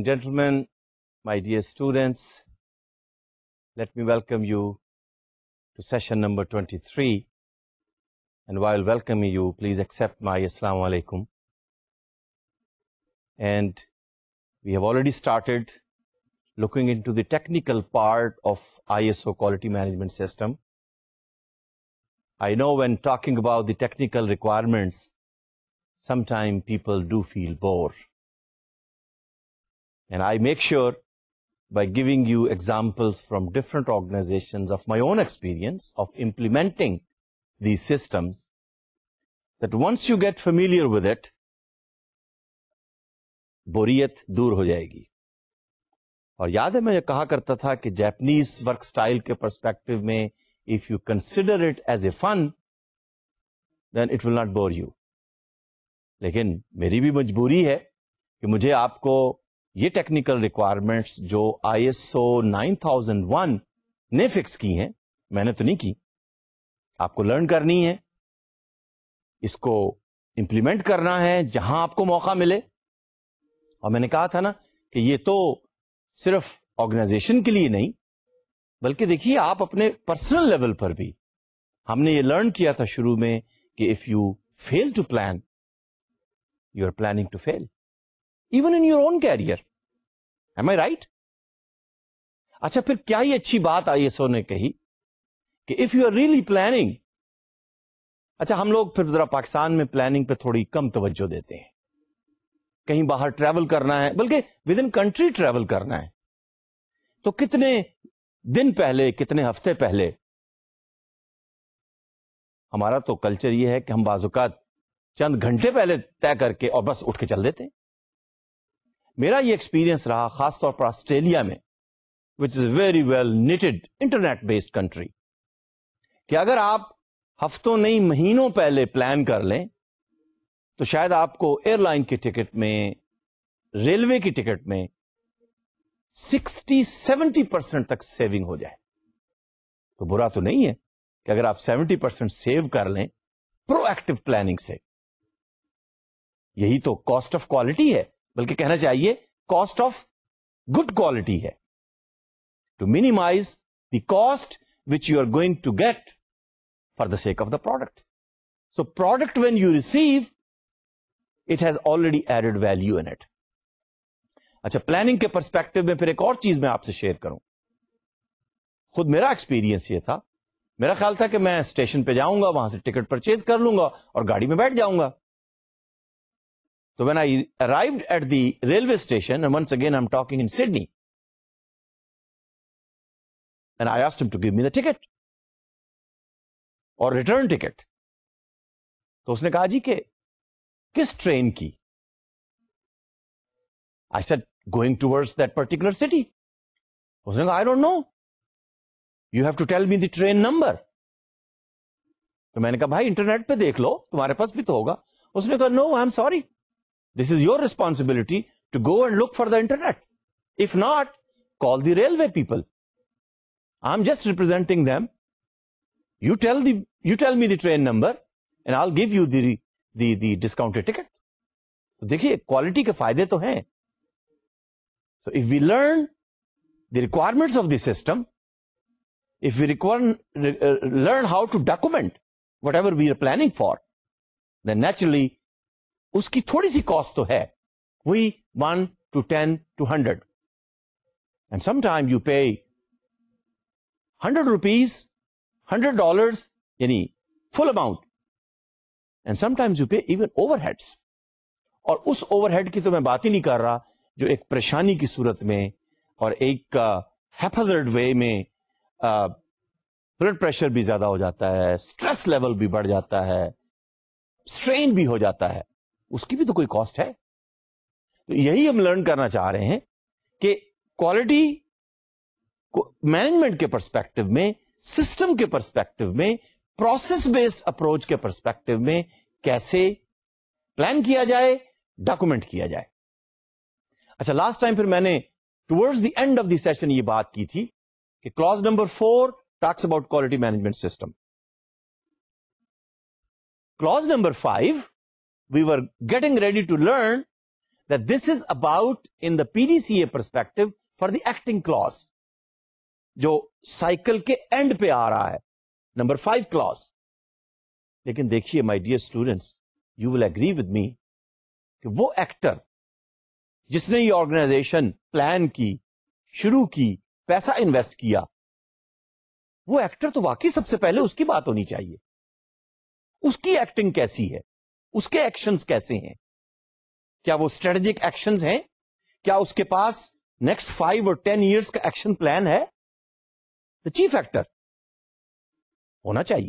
and gentlemen, my dear students, let me welcome you to session number 23. And while welcoming you, please accept my Assalamu alaikum. And we have already started looking into the technical part of ISO quality management system. I know when talking about the technical requirements, sometimes people do feel bored. And I make sure by giving you examples from different organizations of my own experience of implementing these systems, that once you get familiar with it, बोरियत दूर हो जाएगी. اور یاد ہے میں یہ کہا کرتا تھا کہ جیپنیز ورک سٹائل کے پرسپیکٹو میں if you consider it as a fun, then it will not bore you. لیکن میری بھی مجبوری ہے کہ مجھے آپ کو یہ ٹیکنیکل ریکوائرمنٹس جو ISO 9001 نے فکس کی ہیں، میں نے تو نہیں کی، آپ کو لرن کرنی ہے، اس کو امپلیمنٹ کرنا ہے جہاں آپ کو موقع ملے. اور میں نے کہا تھا نا کہ یہ تو صرف آرگنائزیشن کے لیے نہیں، بلکہ دیکھیے آپ اپنے پرسنل لیول پر بھی. ہم نے یہ لرن کیا تھا شروع میں کہ if you fail to plan, you are planning to fail even in your own career. Am I right? اچھا، پھر کیا یہ اچھی بات ISO نے کہی کہ if you are really planning. اچھا، ہم لوگ پھر ذرا پاکستان میں پلاننگ پہ تھوڑی کم توجہ دیتے ہیں. کہیں باہر ٹریول کرنا ہے، بلکہ ود ان کنٹری ٹریول کرنا ہے، تو کتنے دن پہلے، کتنے ہفتے پہلے. ہمارا تو کلچر یہ ہے کہ ہم بعض اوقات چند گھنٹے پہلے طے کر کے اور بس اٹھ کے چل دیتے ہیں. میرا یہ ایکسپیرینس رہا خاص طور پر آسٹریلیا میں، which is very well netted internet based country, کہ اگر آپ ہفتوں نہیں مہینوں پہلے پلان کر لیں تو شاید آپ کو ایئر لائن کی ٹکٹ میں، ریلوے کی ٹکٹ میں 60-70% تک سیونگ ہو جائے. تو برا تو نہیں ہے کہ اگر آپ 70% سیو کر لیں پرو ایکٹیو پلاننگ سے. یہی تو کاسٹ آف کوالٹی ہے، بلکہ کہنا چاہیے کاسٹ آف گڈ کوالٹی ہے. To minimise the cost which you are going to get for the sake of the product. So product when you receive it has already added value in it. اچھا، planning کے perspective میں پھر ایک اور چیز میں آپ سے شیئر کروں. خود میرا ایکسپیرینس یہ تھا، میرا خیال تھا کہ میں اسٹیشن پہ جاؤں گا، وہاں سے ٹکٹ پرچیز کر لوں گا اور گاڑی میں بیٹھ جاؤں گا. تو when I arrived at the railway station, and once again I'm talking in Sydney, and I asked him to give me the ticket or return ticket. تو اس نے کہا جی کہ کس ٹرین کی؟ I said going towards that particular city. اس نے کہا I don't know. You have to tell me the train number. تو میں نے کہا بھائی انٹرنیٹ پہ دیکھ لو، تمہارے پاس بھی تو ہوگا. اس نے کہا no, I'm sorry. This is your responsibility to go and look for the internet. If not, call the railway people. I'm just representing them. You tell me the train number and I'll give you the discounted ticket. تو دیکھیے quality کے فائدے تو ہیں. So if we learn the requirements of the system, if we learn how to document whatever we are planning for, then naturally اس کی تھوڑی سی cost تو ہے، وہی 1 to 10 to 100. And sometimes you pay $100, $100, یعنی full amount. And sometimes you pay even overheads. اور اس over head کی تو میں بات ہی نہیں کر رہا جو ایک پریشانی کی صورت میں اور ایک ہیپhazard وے میں بلڈ پریشر بھی زیادہ ہو جاتا ہے، اسٹریس لیول بھی بڑھ جاتا ہے، اسٹرین بھی ہو جاتا ہے، اس کی بھی تو کوئی کاسٹ ہے. تو یہی ہم لرن کرنا چاہ رہے ہیں کہ کوالٹی مینجمنٹ کے پرسپیکٹو میں، سسٹم کے پرسپیکٹو میں، پروسیس بیسڈ اپروچ کے پرسپیکٹو میں کیسے پلان کیا جائے، ڈاکومنٹ کیا جائے. اچھا، لاسٹ ٹائم پھر میں نے towards the end of the session یہ بات کی تھی کہ clause number 4 talks about quality management system. Clause number 5 we were getting ready to learn that this is about, in the PDCA perspective, for the acting clause, جو cycle کے end پہ آ رہا ہے, نمبر 5 clause. لیکن دیکھیے my dear students, you will agree with me کہ وہ ایکٹر جس نے یہ آرگنائزیشن پلان کی, شروع کی, پیسہ انویسٹ کیا, وہ ایکٹر تو واقعی سب سے پہلے اس کی بات ہونی چاہیے. اس کی ایکٹنگ کیسی ہے, اس کے ایکشنز کیسے ہیں, کیا وہ اسٹریٹجک ایکشنز ہیں, کیا اس کے پاس نیکسٹ 5 اور 10 ایئرس کا ایکشن پلان ہے. دا چیف ایکٹر ہونا چاہیے.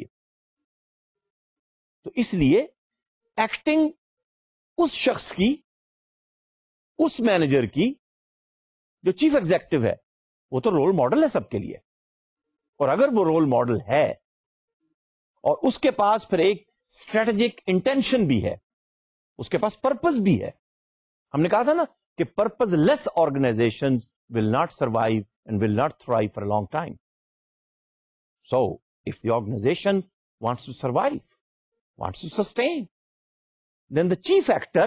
تو اس لیے ایکٹنگ اس شخص کی, اس مینیجر کی جو چیف ایگزیکٹو ہے, وہ تو رول ماڈل ہے سب کے لیے. اور اگر وہ رول ماڈل ہے اور اس کے پاس پھر ایک اسٹریٹجک انٹینشن بھی ہے, اس کے پاس پرپز بھی ہے. ہم نے کہا تھا نا کہ purposeless organisation will not survive and will not thrive for a long time. So if the organisation wants to survive, wants to sustain, then the chief actor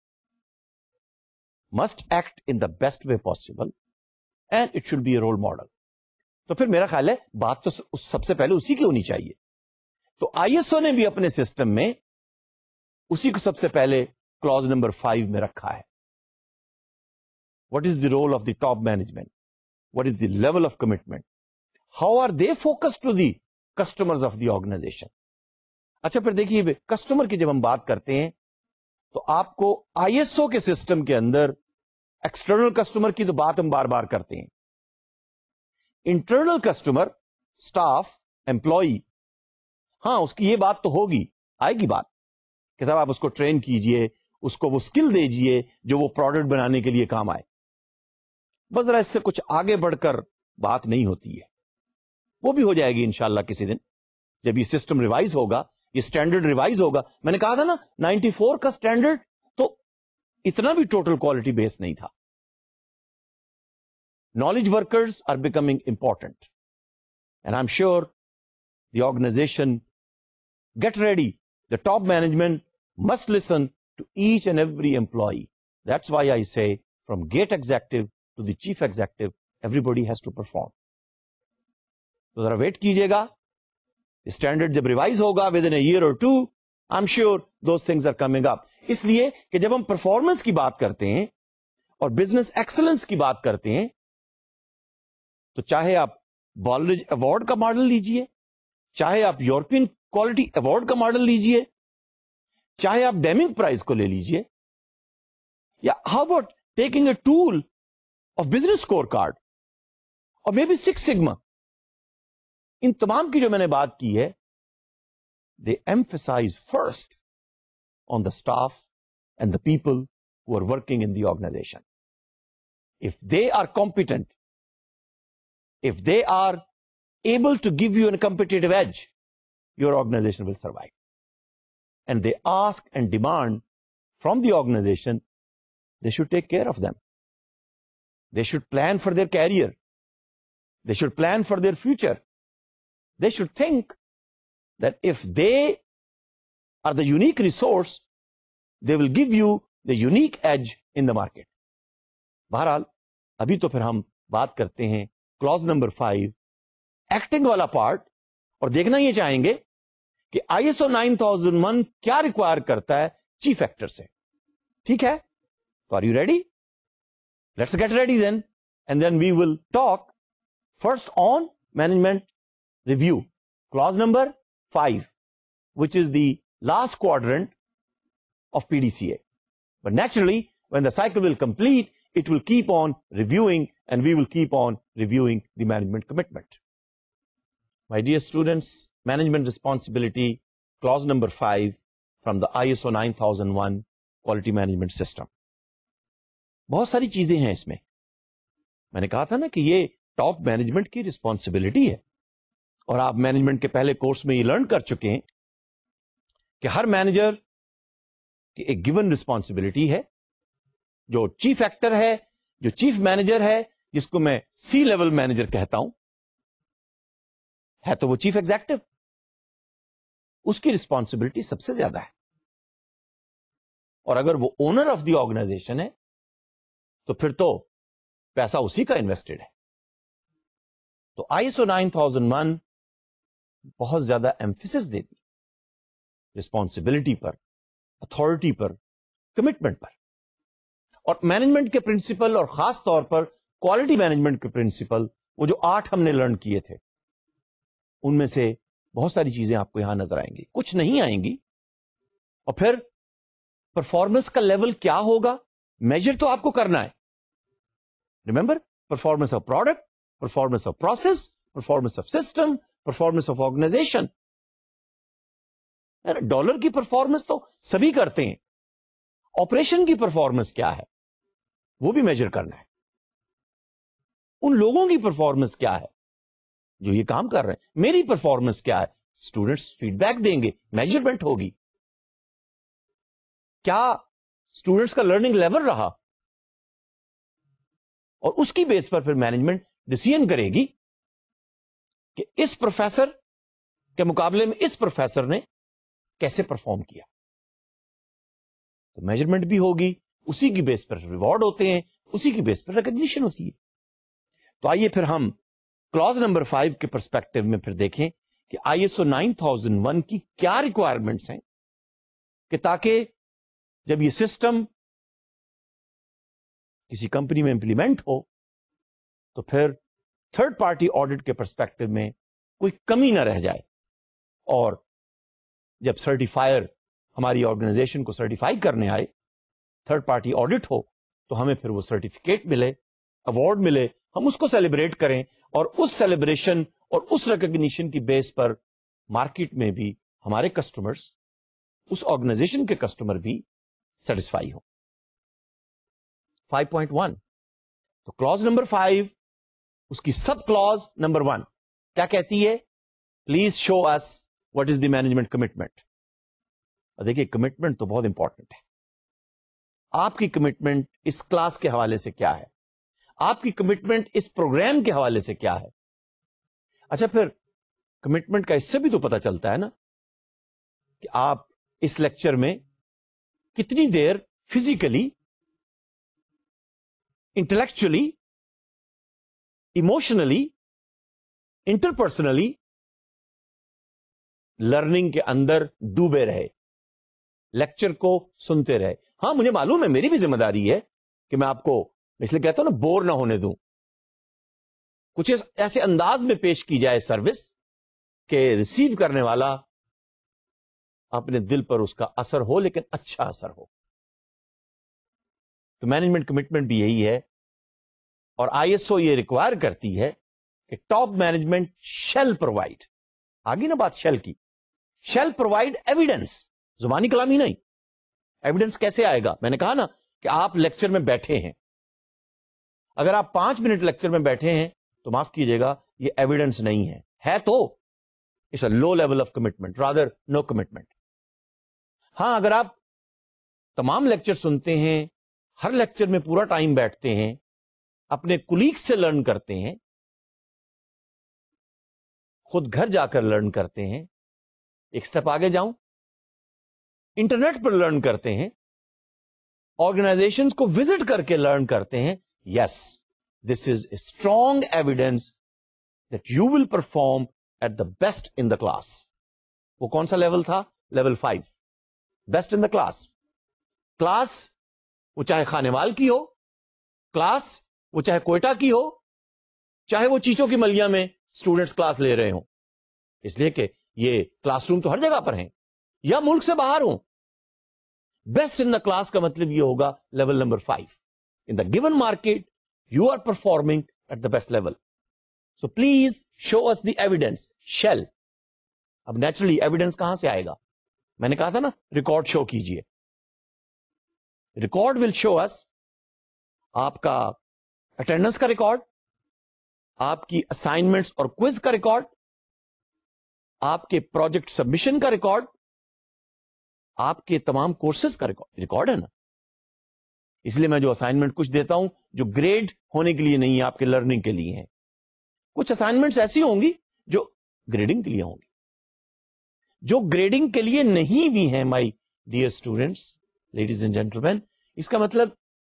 must act in the best way possible and it should be a role model. تو پھر میرا خیال ہے بات تو سب سے پہلے اسی کی ہونی چاہیے. تو آئی ایس او نے بھی اپنے سسٹم میں اسی کو سب سے پہلے کلوز نمبر 5 میں رکھا ہے. What is the role of the top management? What is the level of commitment? How are they focused to the customers of the organization? اچھا پھر دیکھیے کسٹمر کی جب ہم بات کرتے ہیں تو آپ کو آئی ایس او کے سسٹم کے اندر ایکسٹرنل کسٹمر کی تو بات ہم بار بار کرتے ہیں. انٹرنل کسٹمر, اسٹاف, امپلائی, ہاں اس کی یہ بات تو ہوگی, آئے گی بات کہ صاحب آپ اس کو ٹرین کیجئے, اس کو وہ اسکل دیجئے جو وہ پروڈکٹ بنانے کے لیے کام آئے. بس ذرا اس سے کچھ آگے بڑھ کر بات نہیں ہوتی ہے. وہ بھی ہو جائے گی انشاءاللہ کسی دن جب یہ سسٹم ریوائز ہوگا, یہ اسٹینڈرڈ ریوائز ہوگا. میں نے کہا تھا نا 94 کا اسٹینڈرڈ تو اتنا بھی ٹوٹل کوالٹی بیس نہیں تھا. Knowledge workers are becoming important and I am sure the organisation get ready. The top management must listen to each and every employee. That's why I say from gate executive to the chief executive everybody has to perform. تو ذرا wait کیجیے گا, standard جب revise ہوگا within a year or 2, I am sure those things are coming up. اس لیے کہ جب ہم پرفارمنس کی بات کرتے ہیں اور بزنس ایکسلنس کی بات کرتے ہیں تو چاہے آپ بالرج ایوارڈ کا ماڈل لیجئے, چاہے آپ یورپین کوالٹی ایوارڈ کا ماڈل لیجئے, چاہے آپ ڈیمنگ پرائز کو لے لیجئے, یا how about taking a tool of business scorecard اور مے بی 6 سگما. ان تمام کی جو میں نے بات کی ہے, they emphasize first on the staff and the people who are working in the organization. If they are competent, if they are able to give you a competitive edge, your organization will survive. And they ask and demand from the organization, they should take care of them. They should plan for their career. They should plan for their future. They should think that if they are the unique resource, they will give you the unique edge in the market. بہرحال ابھی تو پھر ہم بات کرتے ہیں clause number 5 acting والا part, اور دیکھنا یہ چاہیں گے کہ آئی ایس او 9001 کیا ریکوائر کرتا ہے چیف ایکٹر سے. ٹھیک ہے, تو are you ready? Let's get ready then, and then we will talk first on management review, clause number 5, which is the last quadrant of PDCA. But naturally, when the cycle will complete, it will keep on reviewing and we will keep on reviewing the management commitment. My dear students, management responsibility, clause number 5 from the ISO 9001 quality management system. بہت ساری چیزیں ہیں اس میں. میں نے کہا تھا نا کہ یہ ٹاپ مینجمنٹ کی ریسپانسبلٹی ہے, اور آپ مینجمنٹ کے پہلے کورس میں یہ لرن کر چکے ہیں کہ ہر مینیجر کی ایک گیون ریسپانسبلٹی ہے. جو چیف ایکٹر ہے, جو چیف مینیجر ہے, جس کو میں سی لیول مینیجر کہتا ہوں, ہے تو وہ چیف ایگزیکٹو, اس کی ریسپانسبلٹی سب سے زیادہ ہے. اور اگر وہ اونر آف دی آرگنائزیشن ہے تو پھر تو پیسہ اسی کا انویسٹڈ ہے. تو ISO 9001 بہت زیادہ ایمفیسس دیتی رسپانسبلٹی پر, اتھارٹی پر, کمٹمنٹ پر, اور مینجمنٹ کے پرنسپل اور خاص طور پر کوالٹی مینجمنٹ کے پرنسپل, وہ جو 8 ہم نے لرن کیے تھے, ان میں سے بہت ساری چیزیں آپ کو یہاں نظر آئیں گی, کچھ نہیں آئیں گی. اور پھر پرفارمنس کا لیول کیا ہوگا, میجر تو آپ کو کرنا ہے. Remember, performance of product, performance of process, performance of system, performance of organisation. Dollar کی پرفارمنس تو سبھی کرتے ہیں, آپریشن کی پرفارمنس کیا ہے وہ بھی میجر کرنا ہے. ان لوگوں کی پرفارمنس کیا ہے جو یہ کام کر رہے ہیں, میری پرفارمنس کیا ہے, اسٹوڈنٹس فیڈ بیک دیں گے, میجرمنٹ ہوگی. کیا اسٹوڈنٹس کا لرننگ لیول رہا, اور اس کی بیس پر پھر مینجمنٹ ڈیسیژن کرے گی کہ اس پروفیسر کے مقابلے میں اس پروفیسر نے کیسے پرفارم کیا. تو میجرمنٹ بھی ہوگی, اسی کی بیس پر ریوارڈ ہوتے ہیں, اسی کی بیس پر ریکگنیشن ہوتی ہے. تو آئیے پھر ہم کلاز نمبر 5 کے پرسپیکٹو میں پھر دیکھیں کہ ISO 9001 کی کیا ریکوائرمنٹس ہیں, کہ تاکہ جب یہ سسٹم کسی کمپنی میں امپلیمنٹ ہو تو پھر تھرڈ پارٹی آڈٹ کے پرسپیکٹو میں کوئی کمی نہ رہ جائے, اور جب سرٹیفائر ہماری آرگنائزیشن کو سرٹیفائی کرنے آئے, تھرڈ پارٹی آڈٹ ہو, تو ہمیں پھر وہ سرٹیفکیٹ ملے, ایوارڈ ملے, ہم اس کو سیلیبریٹ کریں, اور اس سیلیبریشن اور اس ریکگنیشن کی بیس پر مارکیٹ میں بھی ہمارے کسٹمرز, اس آرگنائزیشن کے کسٹمر بھی سیٹسفائی ہو. 5.1 تو کلاز نمبر 5, اس کی سب کلاز نمبر 1 کیا کہتی ہے, please show us what is the management commitment. دیکھیے کمٹمنٹ تو بہت امپورٹنٹ ہے. آپ کی کمٹمنٹ اس کلاس کے حوالے سے کیا ہے, آپ کی کمٹمنٹ اس پروگرام کے حوالے سے کیا ہے. اچھا, پھر کمٹمنٹ کا اس سے بھی تو پتا چلتا ہے نا کہ آپ اس لیکچر میں کتنی دیر physically, intellectually, emotionally, interpersonally learning کے اندر ڈوبے رہے, لیکچر کو سنتے رہے. ہاں مجھے معلوم ہے, میری بھی ذمہ داری ہے کہ میں آپ کو, اس لیے کہتا ہوں نا, بور نہ ہونے دوں. کچھ ایسے انداز میں پیش کی جائے سروس کہ ریسیو کرنے والا اپنے دل پر اس کا اثر ہو, لیکن اچھا اثر ہو. تو مینجمنٹ کمٹمنٹ بھی یہی ہے, اور ISO یہ ریکوائر کرتی ہے کہ ٹاپ مینجمنٹ شیل پرووائڈ, آگے نا بات شیل کی, شیل پرووائڈ ایویڈنس, زبانی کلامی نہیں. ایویڈنس کیسے آئے گا, میں نے کہا نا کہ آپ لیکچر میں بیٹھے ہیں, اگر آپ 5 منٹ لیکچر میں بیٹھے ہیں تو معاف کیجیے گا, یہ ایویڈنس نہیں ہے تو it's a low level of commitment, rather no commitment. ہاں اگر آپ تمام لیکچر سنتے ہیں, ہر لیکچر میں پورا ٹائم بیٹھتے ہیں, اپنے کولیگز سے لرن کرتے ہیں, خود گھر جا کر لرن کرتے ہیں, ایک سٹیپ آگے جاؤں, انٹرنیٹ پر لرن کرتے ہیں, آرگنائزیشنز کو وزٹ کر کے لرن کرتے ہیں, yes this is a strong evidence that you will perform at the best in the class. وہ کون سا لیول تھا, level 5, best in the class. Class وہ چاہے خانیوال کی ہو, کلاس وہ چاہے کوئٹہ کی ہو, چاہے وہ چیچوں کی ملیا میں اسٹوڈنٹس کلاس لے رہے ہوں, اس لیے کہ یہ کلاس روم تو ہر جگہ پر ہیں, یا ملک سے باہر ہوں. بیسٹ ان دا کلاس کا مطلب یہ ہوگا level number 5. In the given market you are performing at the best level. So please show us the evidence, shall. اب نیچرلی ایویڈنس کہاں سے آئے گا, میں نے کہا تھا نا ریکارڈ شو کیجئے. ریکارڈ ول شو اس آپ کا اٹینڈنس کا ریکارڈ, آپ کی اسائنمنٹس اور کوئز کا ریکارڈ, آپ کے پروجیکٹ سبمیشن کا ریکارڈ, آپ کے تمام کورسز کا ریکارڈ ہے نا. اس لیے میں جو اسائنمنٹ کچھ دیتا ہوں جو گریڈ ہونے کے لیے نہیں ہے, آپ کے لرننگ کے لیے ہیں. کچھ اسائنمنٹس ایسی ہوں گی جو گریڈنگ کے لیے ہوں گی, جو گریڈنگ کے لیے نہیں بھی ہیں. My dear students, ladies and gentleman, اس کا مطلب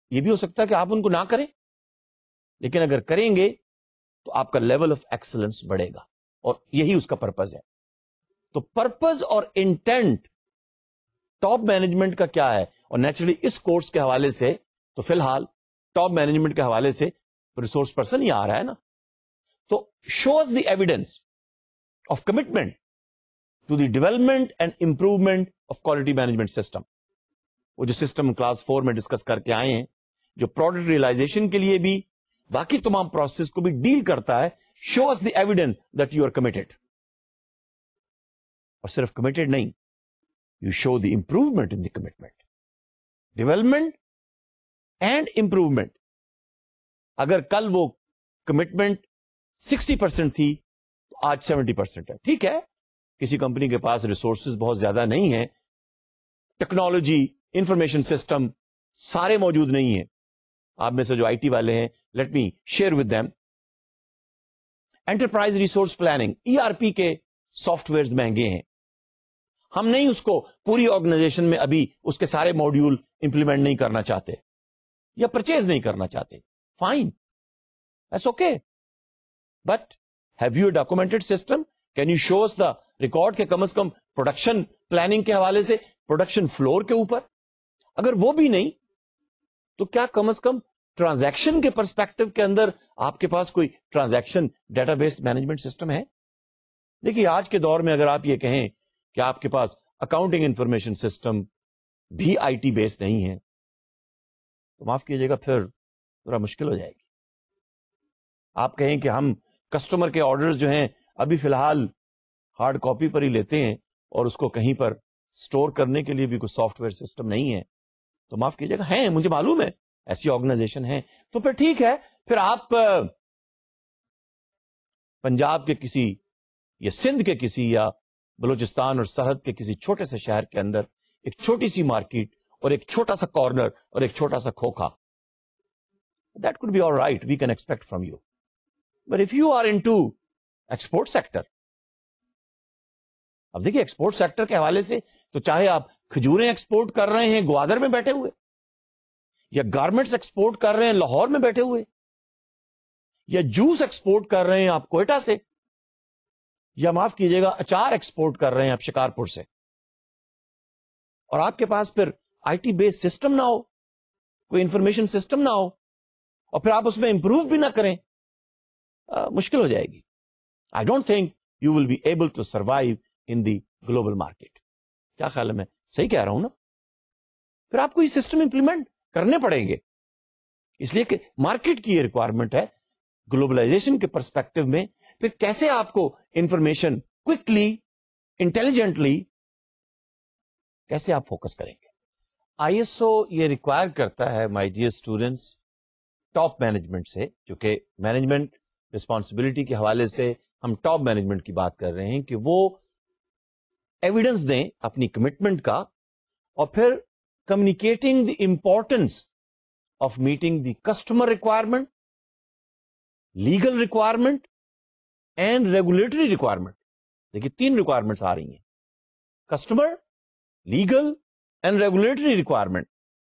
یہ بھی ہو سکتا ہے کہ آپ ان کو نہ کریں، لیکن اگر کریں گے تو آپ کا لیول آف ایکسلنس بڑھے گا، اور یہی اس کا پرپز ہے. تو پرپز اور انٹینٹ ٹاپ مینجمنٹ کا کیا ہے؟ اور نیچرلی اس کورس کے حوالے سے تو فی الحال ٹاپ مینجمنٹ کے حوالے سے ریسورس پرسن ہی آ رہا ہے نا. تو shows the evidence of commitment to the development and improvement of quality management system. وہ جو سسٹم کلاس 4 میں ڈسکس کر کے آئے ہیں، جو پروڈکٹ ریئلائزیشن کے لیے بھی باقی تمام پروسیس کو بھی ڈیل کرتا ہے. Shows the evidence that you are committed. اور صرف کمیٹڈ نہیں، you show the improvement in the commitment. Development and improvement. اگر کل وہ کمٹمنٹ 60% تھی تو آج 70% ہے. ٹھیک ہے، کسی کمپنی کے پاس ریسورسز بہت زیادہ نہیں ہیں، ٹیکنالوجی، انفارمیشن سسٹم سارے موجود نہیں ہیں. آپ میں سے جو آئی ٹی والے ہیں، let me share with them. Enterprise resource planning, ERP کے سافٹ ویئر مہنگے ہیں. ہم نہیں اس کو پوری آرگنائزیشن میں ابھی اس کے سارے ماڈیول امپلیمنٹ نہیں کرنا چاہتے یا پرچیز نہیں کرنا چاہتے. Fine, that's okay. But have you a documented system? Can you show us the record کے کم از کم پروڈکشن پلاننگ کے حوالے سے پروڈکشن فلور کے اوپر؟ اگر وہ بھی نہیں تو کیا کم از کم ٹرانزیکشن کے پرسپیکٹو کے اندر آپ کے پاس کوئی transaction database management system ہے؟ دیکھیے آج کے دور میں اگر آپ یہ کہیں کہ آپ کے پاس اکاؤنٹنگ انفارمیشن سسٹم بھی آئی ٹی بیس نہیں ہے تو معاف کیجیے گا، پھر تھوڑا مشکل ہو جائے گی. آپ کہیں کہ ہم کسٹمر کے آرڈرز جو ہیں ابھی فی الحال ہارڈ کاپی پر ہی لیتے ہیں اور اس کو کہیں پر سٹور کرنے کے لیے بھی کوئی سافٹ ویئر سسٹم نہیں ہے، تو معاف کیجیے گا، ہیں، مجھے معلوم ہے ایسی آرگنائزیشن ہے. تو پھر ٹھیک ہے، پھر آپ پنجاب کے کسی یا سندھ کے کسی یا بلوچستان اور سرحد کے کسی چھوٹے سے شہر کے اندر ایک چھوٹی سی مارکیٹ اور ایک چھوٹا سا کارنر اور ایک چھوٹا سا کھوکھا، that could be all right, we can expect from you. But if you are into export sector, اب دیکھیے ایکسپورٹ سیکٹر کے حوالے سے تو چاہے آپ کھجوریں ایکسپورٹ کر رہے ہیں گوادر میں بیٹھے ہوئے، یا گارمنٹس ایکسپورٹ کر رہے ہیں لاہور میں بیٹھے ہوئے، یا جوس ایکسپورٹ کر رہے ہیں آپ کوئٹہ سے، یا معاف کیجیے گا اچار ایکسپورٹ کر رہے ہیں آپ شکارپور سے، اور آپ کے پاس پھر آئی ٹی بیس سسٹم نہ ہو، کوئی انفارمیشن سسٹم نہ ہو، اور پھر آپ اس میں امپروو بھی نہ کریں، مشکل ہو جائے گی. I don't think you will be able to survive in the global market. کیا خیال ہے، میں صحیح کہہ رہا ہوں نا؟ پھر آپ کو یہ سسٹم امپلیمنٹ کرنے پڑیں گے، اس لیے کہ مارکیٹ کی یہ ریکوائرمنٹ ہے. گلوبلائزیشن کے پرسپیکٹو میں پھر کیسے آپ کو انفارمیشن کوئکلی، انٹیلیجنٹلی کیسے آپ فوکس کریں گے؟ آئی ایس او یہ ریکوائر کرتا ہے my dear students top management سے، کیونکہ مینجمنٹ ریسپانسبلٹی کے حوالے سے ہم ٹاپ مینجمنٹ کی بات کر رہے ہیں، کہ وہ ایویڈنس دیں اپنی کمٹمنٹ کا، اور پھر communicating the importance of meeting the customer requirement, legal requirement and regulatory requirement. دیکھیے 3 ریکوائرمنٹس آ رہی ہیں، customer, legal and regulatory requirement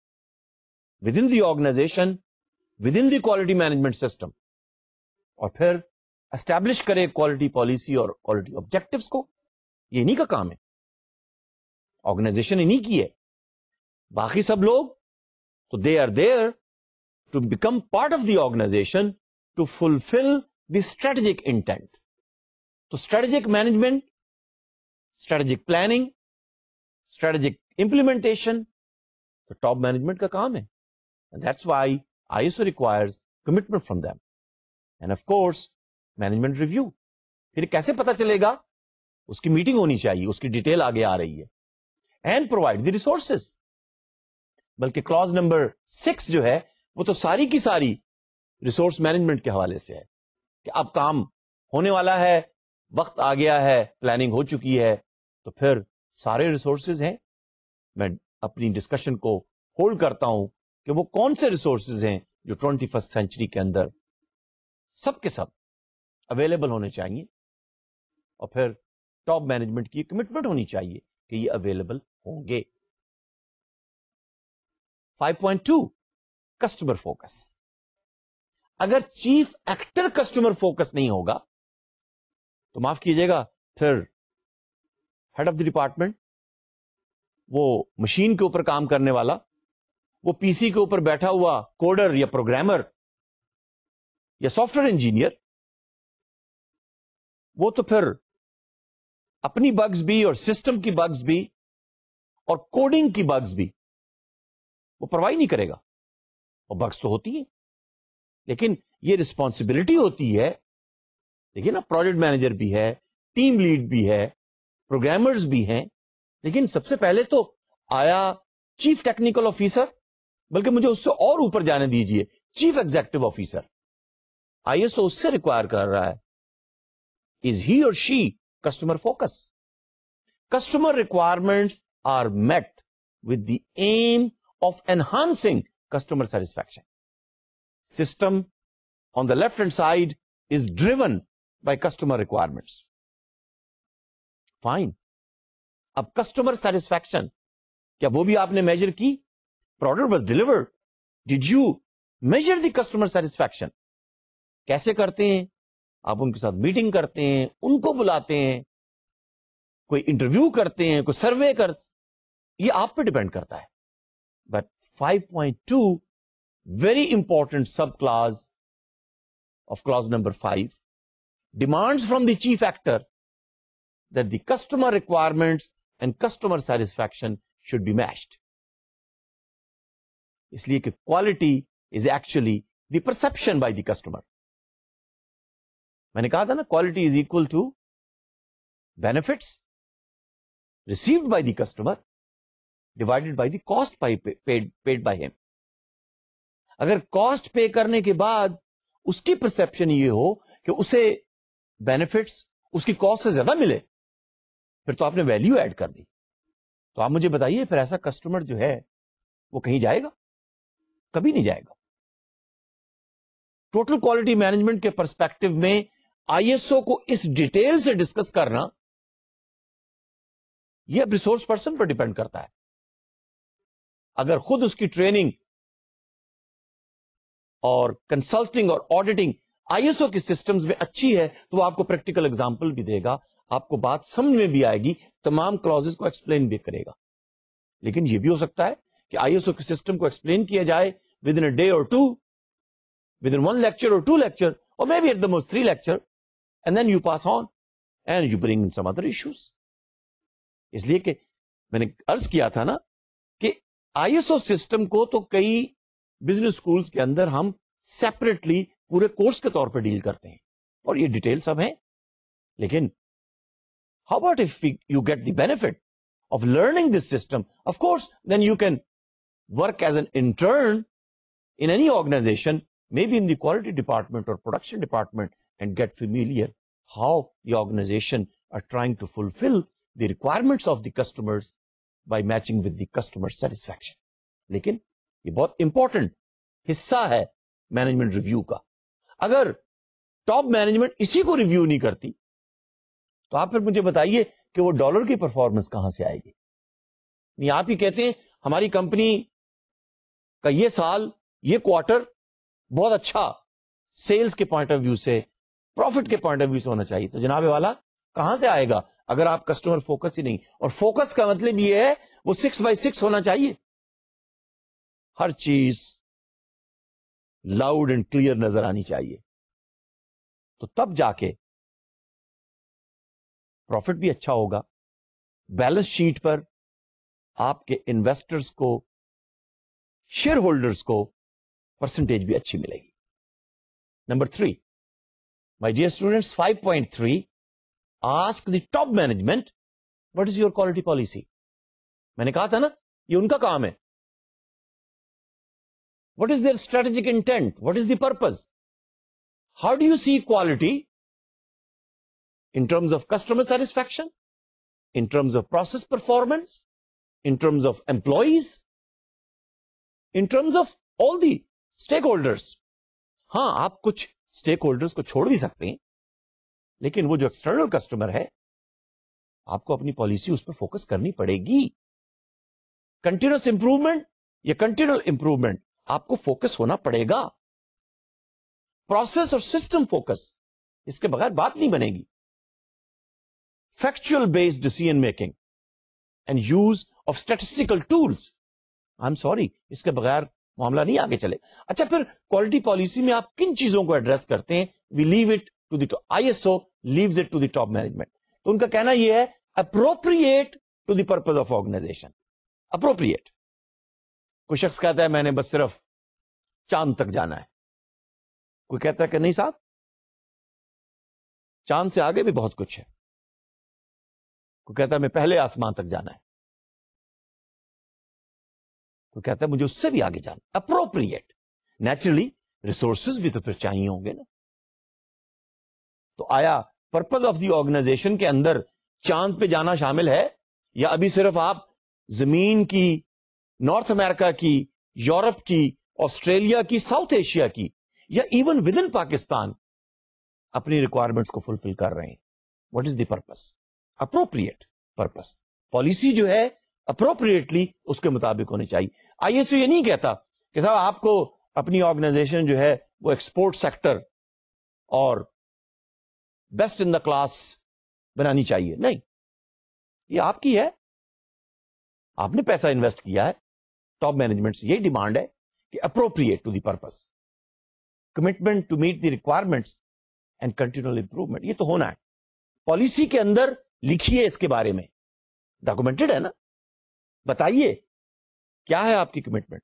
within the organisation, within the quality management system, اور پھر اسٹیبلش کرے کوالٹی پالیسی اور quality objectives کو. یہ انہی کا کام ہے، آرگنائزیشن انہی کی ہے. باقی سب لوگ تو they are there to become part of the organisation to fulfil the strategic intent. تو strategic management, strategic planning, strategic implementation تو ٹاپ مینجمنٹ کا کام ہے. That's why I S O requires commitment from them, and of course management review. پھر کیسے پتا چلے گا؟ اس کی میٹنگ ہونی چاہیے، اس کی ڈیٹیل آگے آ رہی ہے. And provide the resources. بلکہ کلاز نمبر 6 جو ہے وہ تو ساری کی ساری ریسورس مینجمنٹ کے حوالے سے ہے، کہ اب کام ہونے والا ہے، وقت آ گیا ہے، پلاننگ ہو چکی ہے، تو پھر سارے ریسورسز ہیں. میں اپنی ڈسکشن کو ہولڈ کرتا ہوں کہ وہ کون سے ریسورسز ہیں جو 21 سینچری کے اندر سب کے سب اویلیبل ہونے چاہیے، اور پھر ٹاپ مینجمنٹ کی کمٹمنٹ ہونی چاہیے کہ یہ اویلیبل ہوں گے. 5.2 کسٹمر فوکس. اگر چیف ایکٹر کسٹمر فوکس نہیں ہوگا تو معاف کیجیے گا, پھر ہیڈ آف دی ڈپارٹمنٹ, وہ مشین کے اوپر کام کرنے والا, وہ پی سی کے اوپر بیٹھا ہوا کوڈر یا پروگرامر یا سافٹ ویئر انجینئر, وہ تو پھر اپنی بگز بھی اور سسٹم کی بگز بھی اور کوڈنگ کی بگز بھی وہ پرواہ نہیں کرے گا. اور بگز تو ہوتی ہیں, لیکن یہ رسپانسبلٹی ہوتی ہے. دیکھیے نا, پروجیکٹ مینیجر بھی ہے, ٹیم لیڈ بھی ہے, پروگرامرز بھی ہیں, لیکن سب سے پہلے تو آیا چیف ٹیکنیکل آفیسر, بلکہ مجھے اس سے اور اوپر جانے دیجئے, chief executive officer. I S O اس سے ریکوائر کر رہا ہے, is he or she customer focus. Customer requirements are met with the aim of enhancing customer satisfaction. System on the left hand side is driven by customer requirements. Fine. اب customer satisfaction کیا وہ بھی آپ نے major کی؟ Product was delivered. Did you measure the customer satisfaction? کیسے کرتے ہیں؟ آپ ان کے ساتھ میٹنگ کرتے ہیں, ان کو بلاتے ہیں, کوئی انٹرویو کرتے ہیں, کوئی سروے کرتے, یہ آپ پہ ڈیپینڈ کرتا ہے. But 5.2 very important subclause of clause number 5 demands from the chief actor that the customer requirements and customer satisfaction should be matched. اس لیے کہ quality is actually the perception by the customer. میں نے کہا تھا نا, quality is equal to benefits received by the customer divided by the cost paid by him. اگر cost pay کرنے کے بعد اس کی پرسپشن یہ ہو کہ اسے بینیفٹس اس کی کاسٹ سے زیادہ ملے, پھر تو آپ نے ویلیو ایڈ کر دی. تو آپ مجھے بتائیے, پھر ایسا کسٹمر جو ہے وہ کہیں جائے گا؟ کبھی نہیں جائے گا. ٹوٹل کوالٹی مینجمنٹ کے پرسپیکٹو میں آئی ایس او کو اس ڈیٹیل سے ڈسکس کرنا یہ اب ریسورس پرسن پر ڈیپینڈ کرتا ہے. اگر خود اس کی ٹریننگ اور کنسلٹنگ اور آڈیٹنگ آئی ایس او کے سسٹمز میں اچھی ہے تو وہ آپ کو پریکٹیکل اگزامپل بھی دے گا, آپ کو بات سمجھ میں بھی آئے گی, تمام کلازز کو ایکسپلین بھی کرے گا. لیکن یہ بھی ہو سکتا ہے کہ آئی ایس او کے سسٹم کو ایکسپلین کیا جائے within a day or two, within 1 lecture or 2 lecture, or maybe at the most 3 lecture, and then you pass on and you bring in some other issues. اس لیے کہ میں نے عرض کیا تھا نا کہ آئی ایس او سسٹم کو تو کئی بزنس اسکولس کے اندر ہم سیپریٹلی پورے کورس کے طور پہ ڈیل کرتے ہیں, اور یہ ڈیٹیل سب ہیں. لیکن how about if you get the benefit of learning this system? Of course, then you can work as an intern in any organization, maybe in the quality department or production department, and get familiar how the organization are trying to fulfill the requirements of the customers by matching with the customer satisfaction. لیکن یہ بہت important حصہ ہے management review کا. اگر top management اسی کو review نہیں کرتی تو آپ پھر مجھے بتائیے کہ وہ ڈالر کی پرفارمنس کہاں سے آئے گی؟ نہیں, آپ ہی کہتے ہیں ہماری کمپنی کا یہ سال, یہ کوارٹر بہت اچھا سیلز کے پوائنٹ آف ویو سے, پروفٹ کے پوائنٹ آف ویو سے ہونا چاہیے. تو جناب والا کہاں سے آئے گا اگر آپ کسٹمر فوکس ہی نہیں؟ اور فوکس کا مطلب یہ ہے وہ 6x6 ہونا چاہیے, ہر چیز لاؤڈ اینڈ کلیئر نظر آنی چاہیے. تو تب جا کے پروفٹ بھی اچھا ہوگا, بیلنس شیٹ پر آپ کے انویسٹرز کو, شیئر ہولڈرز کو پرسنٹیج بھی اچھی ملے گی. Number 3, my dear students, 5.3 ask the top management what is your quality policy. میں نے کہا تھا نا یہ ان کا کام ہے. What is their strategic intent? What is the purpose? How do you see quality in terms of customer satisfaction, in terms of process performance, in terms of employees, in terms of all the stakeholders? ہاں, آپ کچھ stake holders کو چھوڑ بھی سکتے ہیں, لیکن وہ جو ایکسٹرنل کسٹمر ہے آپ کو اپنی پالیسی اس پہ فوکس کرنی پڑے گی. کنٹینیوس امپروومنٹ یا کنٹینیوس امپروومنٹ آپ کو فوکس ہونا پڑے گا. پروسیس اور سسٹم فوکس, اس کے بغیر بات نہیں بنے گی. Factual based decision making and use of statistical tools. I am sorry, اس کے بغیر معاملہ نہیں آگے چلے. اچھا, پھر کوالٹی پالیسی میں آپ کن چیزوں کو ایڈریس کرتے ہیں؟ We leave it to the ISO leaves it to the top management. تو ان کا کہنا یہ ہے appropriate to the purpose of organisation. Appropriate. کوئی شخص کہتا ہے میں نے بس صرف چاند تک جانا ہے, کوئی کہتا ہے کہ نہیں صاحب, چاند سے آگے بھی بہت کچھ ہے. کوئی کہتا ہے میں پہلے آسمان تک جانا ہے, کوئی کہتا ہے مجھے اس سے بھی آگے جانا. اپروپریٹ. نیچرلی ریسورسز بھی تو پھر چاہیے ہوں گے نا. تو آیا پرپز آف دی آرگنائزیشن کے اندر چاند پہ جانا شامل ہے, یا ابھی صرف آپ زمین کی, نارتھ امریکہ کی, یورپ کی, آسٹریلیا کی, ساؤتھ ایشیا کی, یا ایون ود ان پاکستان اپنی ریکوائرمنٹس کو فلفل کر رہے ہیں؟ What is the purpose? Appropriate purpose. Policy جو ہے اپروپریٹلی اس کے مطابق ہونی چاہیے. ISO یہ نہیں کہتا کہ صاحب آپ کو اپنی آرگنائزیشن جو ہے وہ ایکسپورٹ سیکٹر اور بیسٹ ان دا کلاس بنانی چاہیے. نہیں, یہ آپ کی ہے, آپ نے پیسہ انویسٹ کیا ہے. ٹاپ مینجمنٹ سے یہی ڈیمانڈ ہے کہ appropriate to the purpose, commitment to meet the requirements and continual improvement. یہ تو ہونا ہے. پالیسی کے اندر لکھیے اس کے بارے میں, ڈاکومنٹڈ ہے نا, بتائیے کیا ہے آپ کی commitment.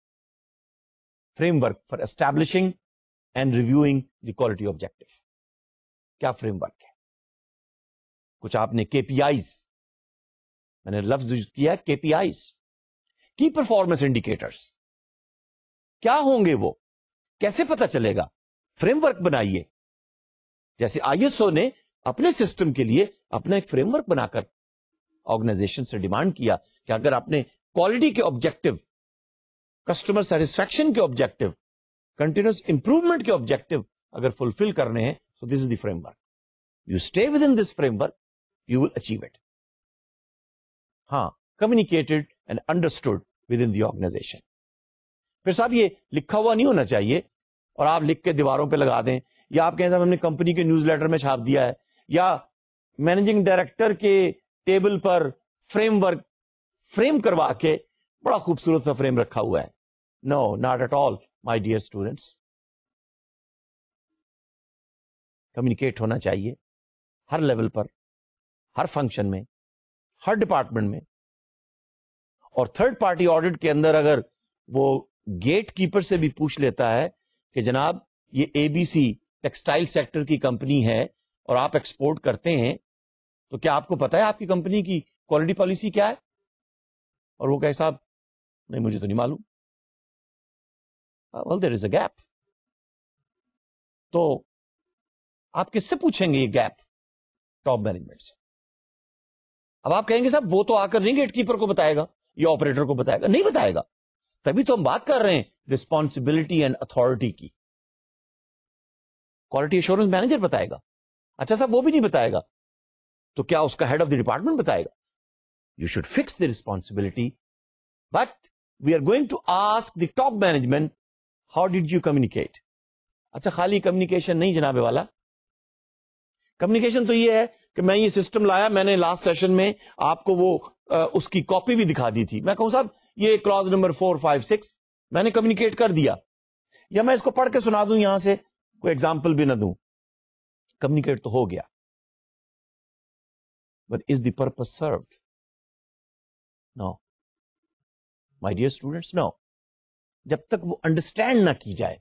Framework for establishing and reviewing the quality objective. کیا فریم ورک ہے؟ کچھ آپ نے KPIs, میں نے لفظ یوز کیا KPIs, کی پرفارمنس انڈیکیٹرز. کیا ہوں گے وہ؟ کیسے پتا چلے گا؟ فریم ورک بنائیے. جیسے ISO نے اپنے سسٹم کے لیے اپنا ایک فریم ورک بنا کر آرگنائزیشن سے ڈیمانڈ کیا کہ اگر آپ نے کوالٹی کے آبجیکٹو, کسٹمر سیٹسفیکشن کے آبجیکٹو, کنٹینیوس امپروومنٹ کے آبجیکٹو اگر فلفل کرنے ہیں, so this is the framework. You stay within this framework, you will achieve it. ہاں, communicated and understood within the organization. پھر صاحب یہ لکھا ہوا نہیں ہونا چاہیے اور آپ لکھ کے دیواروں پہ لگا دیں, یا آپ کہیں صاحب ہم نے کمپنی کے نیوز لیٹر میں چھاپ دیا ہے, یا مینیجنگ ڈائریکٹر کے ٹیبل پر فریم ورک فریم کروا کے بڑا خوبصورت سا فریم رکھا ہوا ہے. No, not at all, my dear students. Communicate ہونا چاہیے ہر لیول پر, ہر فنکشن میں, ہر ڈپارٹمنٹ میں. اور تھرڈ پارٹی آڈٹ کے اندر اگر وہ گیٹ کیپر سے بھی پوچھ لیتا ہے کہ جناب یہ ABC ٹیکسٹائل سیکٹر کی کمپنی ہے اور آپ ایکسپورٹ کرتے ہیں, تو کیا آپ کو پتا ہے آپ کی کمپنی کی کوالٹی پالیسی کیا ہے؟ اور وہ کہے صاحب نہیں مجھے تو نہیں معلوم. Well, there is a gap. تو آپ کس سے پوچھیں گے یہ گیپ؟ ٹاپ مینجمنٹ سے. اب آپ کہیں گے صاحب وہ تو آ کر نہیں گیٹ کیپر کو بتائے گا یا آپریٹر کو بتائے گا. نہیں بتائے گا. تبھی تو ہم بات کر رہے ہیں ریسپانسبلٹی اینڈ اتھارٹی کی. کوالٹی ایشورنس مینیجر بتائے گا. اچھا صاحب وہ بھی نہیں بتائے گا تو کیا اس کا ہیڈ آف دی ڈپارٹمنٹ بتائے گا؟ You should fix the responsibility, but we are going to ask the top management how did you communicate. اچھا خالی کمیونیکیشن نہیں جناب والا. کمیونیکیشن تو یہ ہے کہ میں یہ سسٹم لایا, میں نے لاسٹ سیشن میں آپ کو وہ اس کی کاپی بھی دکھا دی تھی. میں کہوں صاحب یہ کلاز نمبر 4, 5, 6 میں نے کمیونیکیٹ کر دیا, یا میں اس کو پڑھ کے سنا دوں, یہاں سے کوئی ایگزامپل بھی نہ دوں. کمیونیکیٹ تو ہو گیا, but is the purpose served? No my dear students, no. جب تک وہ انڈرسٹینڈ نہ کی جائے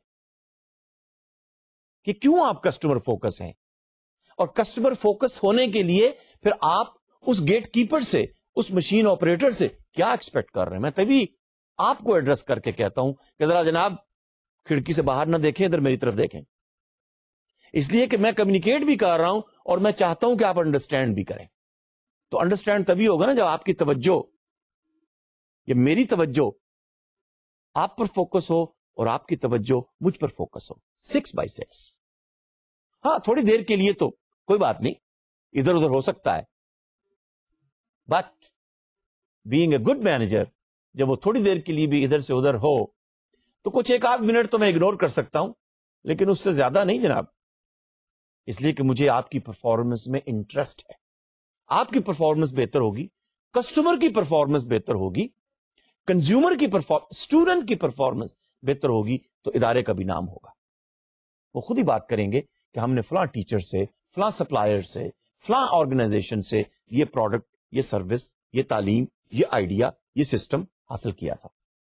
کہ کیوں آپ کسٹمر فوکس ہیں, اور کسٹمر فوکس ہونے کے لیے پھر آپ اس گیٹ کیپر سے, اس مشین آپریٹر سے کیا ایکسپیکٹ کر رہے ہیں. میں تبھی آپ کو ایڈریس کر کے کہتا ہوں کہ ذرا جناب کھڑکی سے باہر نہ دیکھیں, ادھر میری طرف دیکھیں. اس لیے کہ میں کمیونیکیٹ بھی کر رہا ہوں اور میں چاہتا ہوں کہ آپ انڈرسٹینڈ بھی کریں. تو انڈرسٹینڈ تبھی ہوگا نا جب آپ کی توجہ, یا میری توجہ آپ پر فوکس ہو اور آپ کی توجہ مجھ پر فوکس ہو. 6x6. ہاں تھوڑی دیر کے لیے تو کوئی بات نہیں, ادھر ادھر ہو سکتا ہے, but being a good manager جب وہ تھوڑی دیر کے لیے بھی ادھر سے ادھر ہو تو کچھ ایک آدھ منٹ تو میں اگنور کر سکتا ہوں, لیکن اس سے زیادہ نہیں جناب, اس لیے کہ مجھے آپ کی پرفارمنس میں انٹرسٹ ہے. آپ کی پرفارمنس بہتر ہوگی, کسٹمر کی پرفارمنس بہتر ہوگی, کنزیومر کی پرفارمنس, اسٹوڈنٹ کی پرفارمنس بہتر ہوگی, تو ادارے کا بھی نام ہوگا. وہ خود ہی بات کریں گے کہ ہم نے فلاں ٹیچر سے, فلاں سپلائر سے, فلاں آرگنائزیشن سے یہ پروڈکٹ, یہ سروس, یہ تعلیم, یہ آئیڈیا, یہ سسٹم حاصل کیا تھا.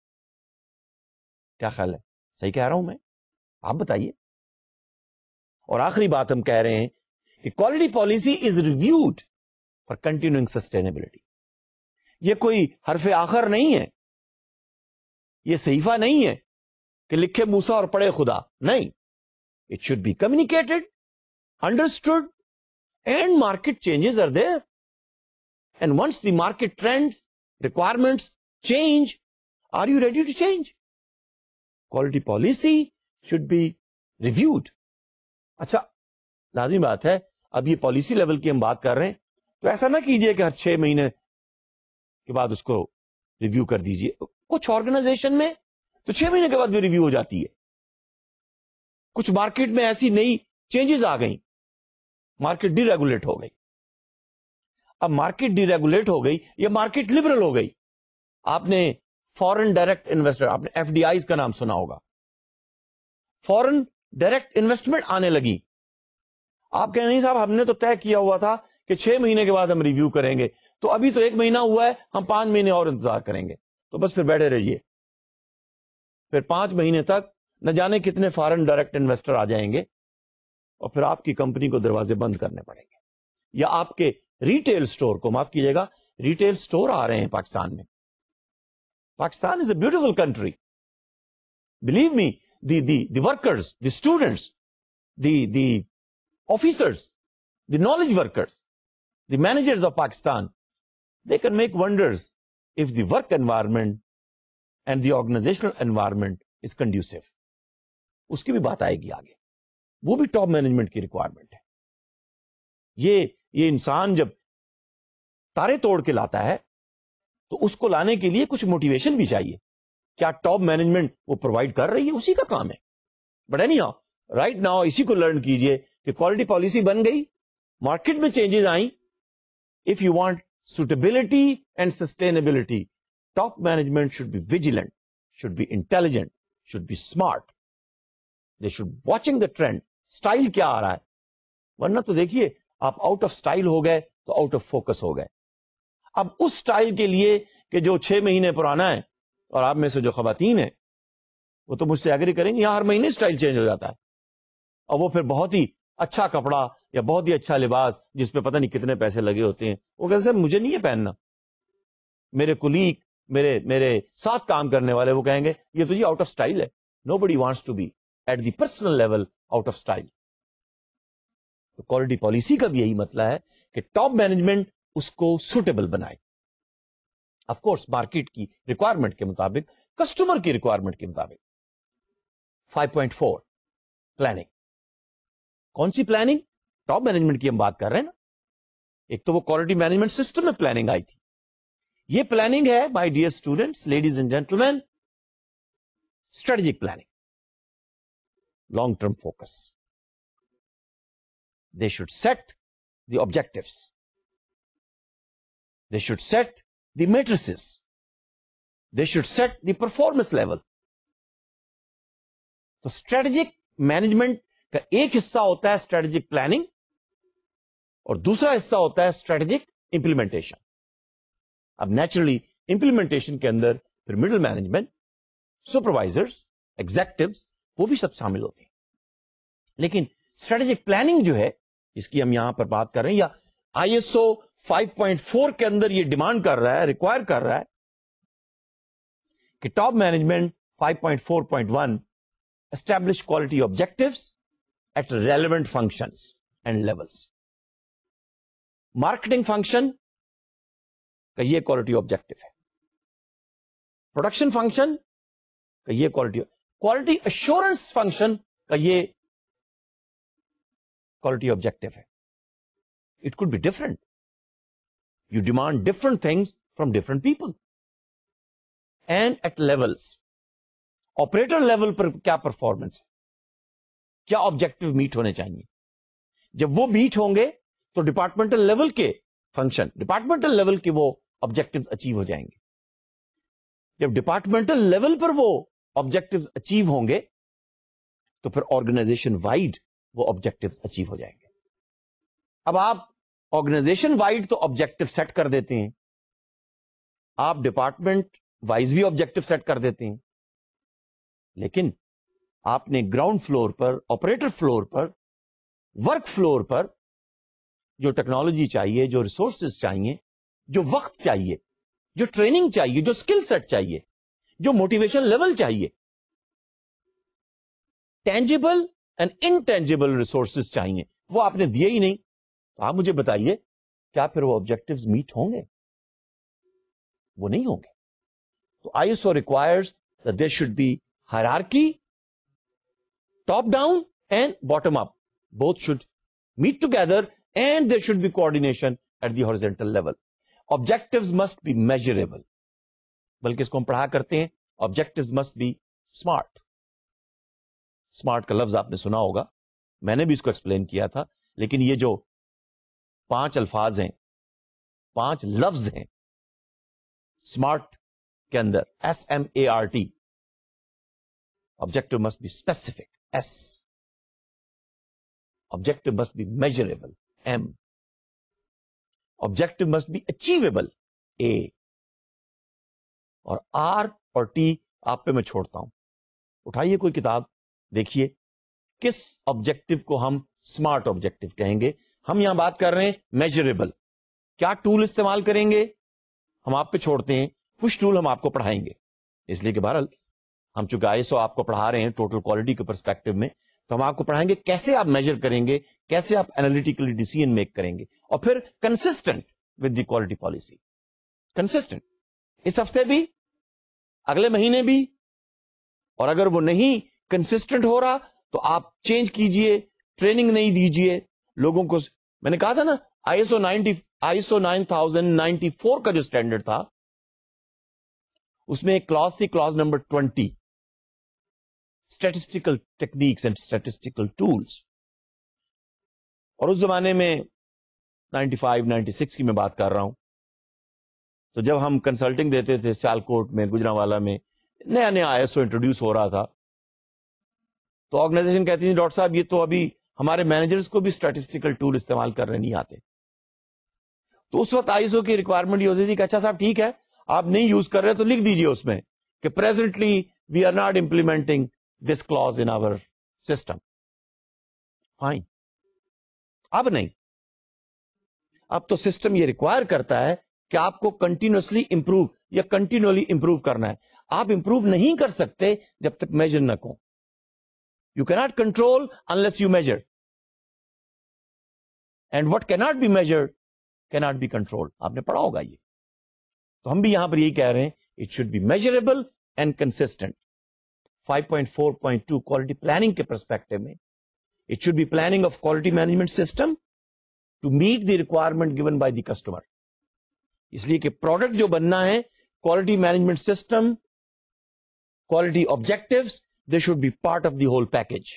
کیا خیال ہے؟ صحیح کہہ رہا ہوں میں؟ آپ بتائیے. اور آخری بات ہم کہہ رہے ہیں کہ quality policy is reviewed for continuing sustainability. یہ کوئی حرف آخر نہیں ہے, یہ صحیفہ نہیں ہے کہ لکھے موسیٰ اور پڑھے خدا. نہیں, it should be communicated, understood, and market changes are there. And once the market trends, requirements change, are you ready to change? Quality policy should be reviewed. اچھا, لازمی بات ہے, اب یہ پالیسی لیول کی ہم بات کر رہے ہیں, تو ایسا نہ کیجئے کہ ہر 6 مہینے کے بعد اس کو ریویو کر دیجئے. کچھ آرگنائزیشن میں تو 6 مہینے کے بعد بھی ریویو ہو جاتی ہے. کچھ مارکیٹ میں ایسی نئی چینجز آ گئیں, مارکیٹ ڈی ریگولیٹ ہو گئی. اب مارکیٹ ڈی ریگولیٹ ہو گئی یا مارکیٹ لبرل ہو گئی. آپ نے فورن ڈائریکٹ انویسٹر, آپ نے ایف ڈی آئیز کا نام سنا ہوگا. فورن ڈائریکٹ انویسٹمنٹ آنے لگی. آپ کہیں نہیں صاحب ہم نے تو طے کیا ہوا تھا کہ 6 مہینے کے بعد ہم ریویو کریں گے, تو ابھی تو 1 مہینہ ہوا ہے, ہم 5 مہینے اور انتظار کریں گے. تو بس پھر بیٹھے رہیے, پھر 5 مہینے تک نہ جانے کتنے فارن ڈائریکٹ انویسٹر آ جائیں گے, اور پھر آپ کی کمپنی کو دروازے بند کرنے پڑیں گے. یا آپ کے ریٹیل سٹور کو, معاف کیجیے گا, ریٹیل سٹور آ رہے ہیں پاکستان میں. Pakistan is a beautiful country. Believe me, the workers, the students, the officers, the knowledge workers, the managers of Pakistan, they can make wonders if the work environment and the organizational environment is conducive. اس کی بھی بات آئے گی آگے. وہ بھی top management کی ریکوائرمنٹ ہے. یہ انسان جب تارے توڑ کے لاتا ہے تو اس کو لانے کے لیے کچھ موٹیویشن بھی چاہیے. کیا ٹاپ مینجمنٹ وہ پرووائڈ کر رہی ہے؟ اسی کا کام ہے. But any how, right now اسی کو لرن کیجئے کہ کوالٹی پالیسی بن گئی, مارکیٹ میں چینجز آئیں. If you want suitability and sustainability, top management should be vigilant, should be intelligent, should be smart. They should watching the trend. Style کیا آ رہا ہے, ورنہ تو دیکھیے آپ آؤٹ آف سٹائل ہو گئے تو آؤٹ آف فوکس ہو گئے. اب اس سٹائل کے لیے کہ جو 6 مہینے پرانا ہے, اور آپ میں سے جو خواتین ہیں وہ تو مجھ سے ایگری کریں گے, یہاں ہر مہینے سٹائل چینج ہو جاتا ہے, اور وہ پھر بہت ہی اچھا کپڑا یا بہت ہی اچھا لباس جس پہ پتہ نہیں کتنے پیسے لگے ہوتے ہیں, وہ کہتے ہیں مجھے نہیں یہ پہننا. میرے کولیگ, میرے ساتھ کام کرنے والے وہ کہیں گے یہ تو جی آؤٹ آف سٹائل ہے. Nobody wants to be at the personal level out of style. تو کوالٹی پالیسی کا بھی یہی مسئلہ ہے کہ ٹاپ مینجمنٹ اس کو سوٹیبل بنائے, آف کورس مارکیٹ کی ریکوائرمنٹ کے مطابق, کسٹمر کی ریکوائرمنٹ کے مطابق. 5.4 پلاننگ. کون سی پلاننگ؟ ٹاپ مینجمنٹ کی ہم بات کر رہے ہیں نا. ایک تو وہ کوالٹی مینجمنٹ سسٹم میں پلاننگ آئی تھی. یہ پلاننگ ہے my dear students, ladies and gentlemen, strategic planning, long term focus. They should set the objectives. They should set the matrices. They should set the performance level. تو strategic management کا ایک حصہ ہوتا ہے اسٹریٹجک پلاننگ, اور دوسرا حصہ ہوتا ہے اسٹریٹجک امپلیمنٹیشن. اب نیچرلی امپلیمنٹیشن کے اندر پھر مڈل مینجمنٹ, سپروائزرز, ایگزیکٹوز, وہ بھی سب شامل ہوتے ہیں. لیکن اسٹریٹجک پلاننگ جو ہے جس کی ہم یہاں پر بات کر رہے ہیں, یا ISO 5.4 کے اندر یہ ڈیمانڈ کر رہا ہے, ریکوائر کر رہا ہے کہ top management 5.4.1 establish quality objectives at relevant functions and levels. Marketing function کا یہ کوالٹی آبجیکٹو ہے, پروڈکشن فنکشن کا یہ کوالٹی ایشورنس فنکشن کا یہ کوالٹی آبجیکٹو ہے. It could be different. You demand different things from different people and at levels. Operator level پر کیا پرفارمنس ہے, کیا آبجیکٹو میٹ ہونے چاہیے. جب وہ میٹ ہوں گے تو ڈپارٹمنٹل لیول کے فنکشن, ڈپارٹمنٹل لیول کے وہ آبجیکٹو اچیو ہو جائیں گے. جب ڈپارٹمنٹل لیول پر وہ آبجیکٹو اچیو ہوں گے تو پھر آرگنائزیشن وائڈ وہ آبجیکٹو اچیو ہو جائیں گے. اب آپ آرگنائزیشن وائڈ تو آبجیکٹو سیٹ کر دیتے ہیں, آپ ڈپارٹمنٹ وائز بھی آبجیکٹو سیٹ کر دیتے ہیں, لیکن آپ نے گراؤنڈ فلور پر, آپریٹر فلور پر, ورک فلور پر جو ٹیکنالوجی چاہیے, جو ریسورسز چاہیے, جو وقت چاہیے, جو ٹریننگ چاہیے, جو اسکل سیٹ چاہیے, جو موٹیویشن لیول چاہیے, ٹینجیبل اینڈ انٹینجیبل ریسورسز چاہیے, وہ آپ نے دیے ہی نہیں. تو آپ مجھے بتائیے کیا پھر وہ آبجیکٹیوز میٹ ہوں گے؟ وہ نہیں ہوں گے. تو ISO requires that there should be hierarchy, top down and bottom up. Both should meet together and there should be coordination at the horizontal level. Objectives must be measurable. بلکہ اس کو ہم پڑھا کرتے ہیں objectives must be smart. smart کا لفظ آپ نے سنا ہوگا, میں نے بھی اس کو ایکسپلین کیا تھا, لیکن یہ جو 5 الفاظ ہیں, 5 لفظ ہیں اسمارٹ کے اندر, SMART, objective must be specific, S, objective must be measurable, M, objective must be achievable, A, اور R اور T آپ پہ میں چھوڑتا ہوں. اٹھائیے کوئی کتاب, دیکھیے کس آبجیکٹو کو ہم اسمارٹ آبجیکٹو کہیں گے. ہم یہاں بات کر رہے ہیں میجریبل. کیا ٹول استعمال کریں گے ہم آپ پہ چھوڑتے ہیں, کچھ ٹول ہم آپ کو پڑھائیں گے, اس لیے کہ بہرحال ہم چونکہ ISO آپ کو پڑھا رہے ہیں ٹوٹل کوالٹی کے پرسپیکٹو میں, تو ہم آپ کو پڑھائیں گے کیسے آپ میجر کریں گے, کیسے آپ انالیٹیکلی ڈیسیژن میک کریں گے, اور پھر consistent with the quality policy. Consistent اس ہفتے بھی, اگلے مہینے بھی, اور اگر وہ نہیں کنسسٹنٹ ہو رہا تو آپ چینج کیجئے, ٹریننگ نہیں دیجئے لوگوں کو. میں نے کہا تھا نا ISO 9094 کا جو اسٹینڈرڈ تھا اس میں ایک کلاس تھی, class number 20, statistical techniques and statistical tools. اور اس زمانے میں 95 96 کی میں بات کر رہا ہوں, تو جب ہم کنسلٹنگ دیتے تھے سیالکوٹ میں, گجرانوالا میں, نیا نیا ISO انٹروڈیوس ہو رہا تھا, تو آرگنائزیشن کہتی تھی ڈاکٹر صاحب یہ تو ابھی ہمارے مینیجرز کو بھی اسٹیٹسٹیکل ٹول استعمال کرنے نہیں آتے. تو اس وقت ISO کی ریکوائرمنٹ یہ ہوتی تھی کہ اچھا صاحب ٹھیک ہے, آپ نہیں یوز کر رہے تو لکھ دیجئے اس میں کہ presently we are not implementing this clause in our system. Fine. اب نہیں, اب تو سسٹم یہ ریکوائر کرتا ہے کہ آپ کو کنٹینیوسلی امپروو یا کنٹینیولی امپروو کرنا ہے. آپ امپروو نہیں کر سکتے جب تک میجر نہ کرو. You cannot control unless you measure. And what cannot be measured cannot be controlled. آپ نے پڑھا ہوگا یہ. تو ہم بھی یہاں پر یہی کہہ رہے ہیں, it should be measurable and consistent. 5.4.2 quality planning کے perspective میں it should be planning of quality management system to meet the requirement given by the customer. اس لیے کہ پروڈکٹ جو بننا ہے, quality management system, quality objectives, they should be part of the whole package.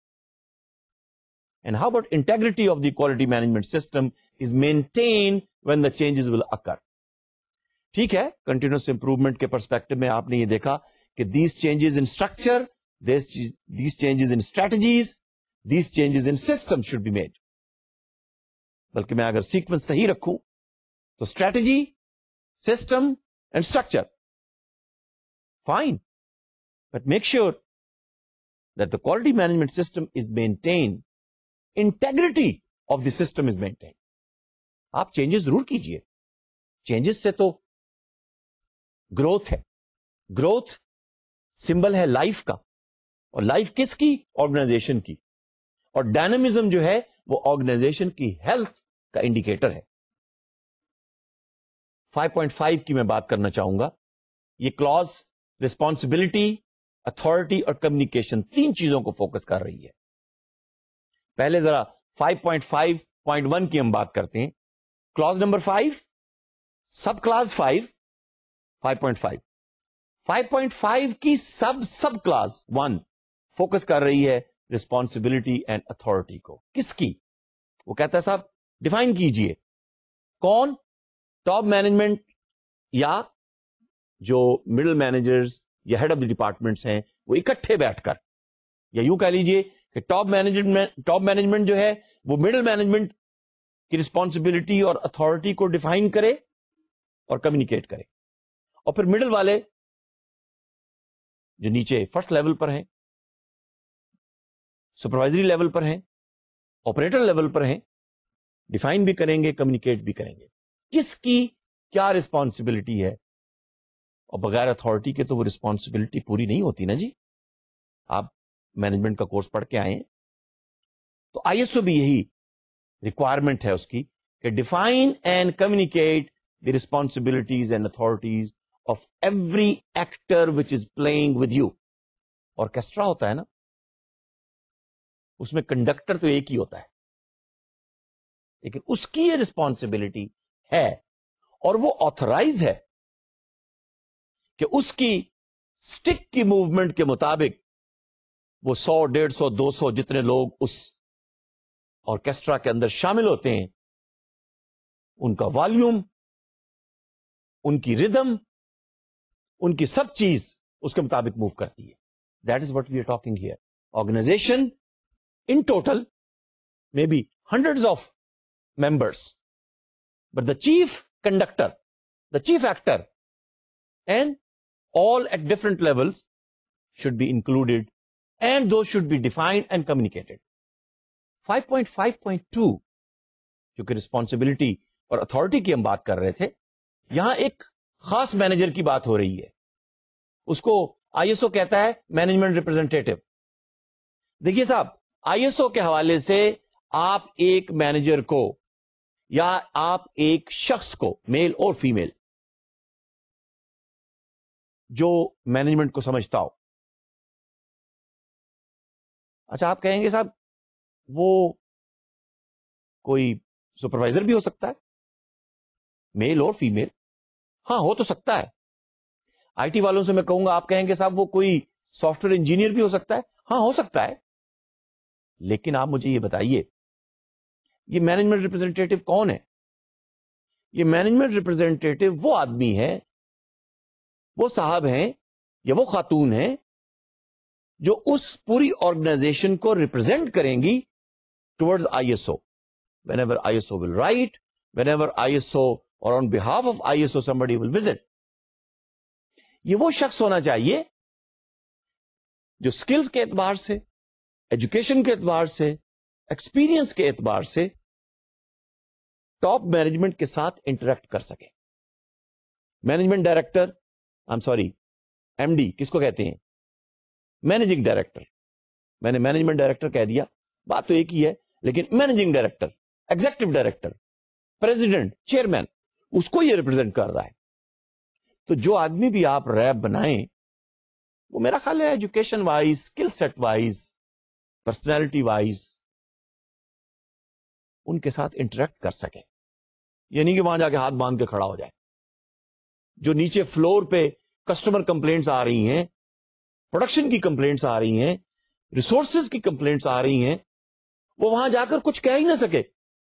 And how about integrity of the quality management system is maintained when the changes will occur. ٹھیک ہے, continuous improvement کے perspective میں آپ نے یہ دیکھا کہ these changes in structure, these changes in strategies, these changes in systems should be made. بلکہ میں اگر سیکوینس صحیح رکھوں تو strategy, system and structure, fine, but make sure that the quality management system is maintained, integrity of the system is maintained. آپ changes ضرور کیجئے, changes سے تو گروتھ ہے. گروتھ سمبل ہے لائف کا, اور لائف کس کی؟ آرگنائزیشن کی, اور ڈائنامزم جو ہے وہ آرگنائزیشن کی ہیلتھ کا انڈیکیٹر ہے. 5.5 کی میں بات کرنا چاہوں گا. یہ کلاز ریسپانسبلٹی, اتھارٹی اور کمیونیکیشن, 3 چیزوں کو فوکس کر رہی ہے. پہلے ذرا 5.5.1 کی ہم بات کرتے ہیں. Claus number 5, sub class 5, 5.5. 5.5 کی سب کلاس 1 فوکس کر رہی ہے رسپانسبلٹی اینڈ اتھارٹی کو. کس کی؟ وہ کہتا ہے صاحب ڈیفائن کیجئے کون ٹاپ مینجمنٹ یا جو مڈل مینیجرز یا ہیڈ آف دی ڈپارٹمنٹس ہیں وہ اکٹھے بیٹھ کر, یا یوں کہہ لیجئے کہ ٹاپ مینجمنٹ جو ہے وہ مڈل مینجمنٹ کی رسپانسبلٹی اور اتھارٹی کو ڈیفائن کرے اور کمیونیکیٹ کرے, اور پھر مڈل والے جو نیچے فرسٹ لیول پر ہیں, سپروائزری لیول پر ہیں, آپریٹر لیول پر ہیں, ڈیفائن بھی کریں گے, کمیونیکیٹ بھی کریں گے کس کی کیا رسپانسبلٹی ہے. اور بغیر اتھارٹی کے تو وہ رسپانسبلٹی پوری نہیں ہوتی نا جی. آپ مینجمنٹ کا کورس پڑھ کے آئے ہیں تو آئی ایس او بھی یہی ریکوائرمنٹ ہے اس کی کہ define and communicate the responsibilities and authorities of every actor which is playing with you. Orchestra ہوتا ہے نا, اس میں کنڈکٹر تو ایک ہی ہوتا ہے, لیکن اس کی یہ رسپانسبلٹی ہے اور وہ آتھرائز ہے کہ اس کی سٹک کی موومنٹ کے مطابق وہ 100, 150, 200 جتنے لوگ اس آرکیسٹرا کے اندر شامل ہوتے ہیں ان کا والیوم, ان کی ردم, ان کی سب چیز اس کے مطابق موو کرتی ہے. That is what we are talking here. Organization in total maybe hundreds of members, but the chief conductor, the chief actor, and all at different levels should be included, and those should be defined and communicated. 5.5.2 جو کہ responsibility اور authority کی ہم بات کر رہے تھے, یہاں ایک خاص مینیجر کی بات ہو رہی ہے. اس کو آئی ایس او کہتا ہے مینجمنٹ ریپرزینٹیٹو. دیکھیے صاحب, آئی ایس او کے حوالے سے آپ ایک مینیجر کو یا آپ ایک شخص کو, میل اور فیمیل, جو مینجمنٹ کو سمجھتا ہو, اچھا آپ کہیں گے صاحب وہ کوئی سپروائزر بھی ہو سکتا ہے, میل اور فیمیل, ہاں ہو تو سکتا ہے. آئی ٹی والوں سے میں کہوں گا, آپ کہیں گے صاحب وہ کوئی سافٹ ویئر انجینئر بھی ہو سکتا ہے, ہاں ہو سکتا ہے. لیکن آپ مجھے یہ بتائیے یہ مینجمنٹ ریپرزینٹیٹو کون ہے؟ یہ مینجمنٹ ریپرزینٹیٹو وہ آدمی ہے, وہ صاحب ہیں یا وہ خاتون ہیں جو اس پوری آرگنائزیشن کو ریپرزینٹ کریں گی towards I S O. Whenever I S O will write, whenever I S O or on behalf of I S O somebody will visit. یہ وہ شخص ہونا چاہیے جو سکلز کے اعتبار سے, ایجوکیشن کے اعتبار سے, ایکسپیرینس کے اعتبار سے ٹاپ مینجمنٹ کے ساتھ انٹریکٹ کر سکے. مینجمنٹ ڈائریکٹر, ایم ڈی کس کو کہتے ہیں؟ Managing director. میں نے مینجمنٹ ڈائریکٹر کہہ دیا, بات تو ایک ہی ہے, لیکن managing director, executive director, president, chairman, اس کو یہ ریپرزینٹ کر رہا ہے. تو جو آدمی بھی آپ ریپ بنائیں وہ میرا خیال ہے education wise, skill set wise, personality wise ان کے ساتھ انٹریکٹ کر سکے. یہ نہیں کہ وہاں جا کے ہاتھ باندھ کے کھڑا ہو جائے. جو نیچے فلور پہ کسٹمر کمپلینٹس آ رہی ہیں, پروڈکشن کی کمپلینٹس آ رہی ہیں, ریسورسز کی کمپلینٹس آ رہی ہیں, وہ وہاں جا کر کچھ کہہ ہی نہ سکے,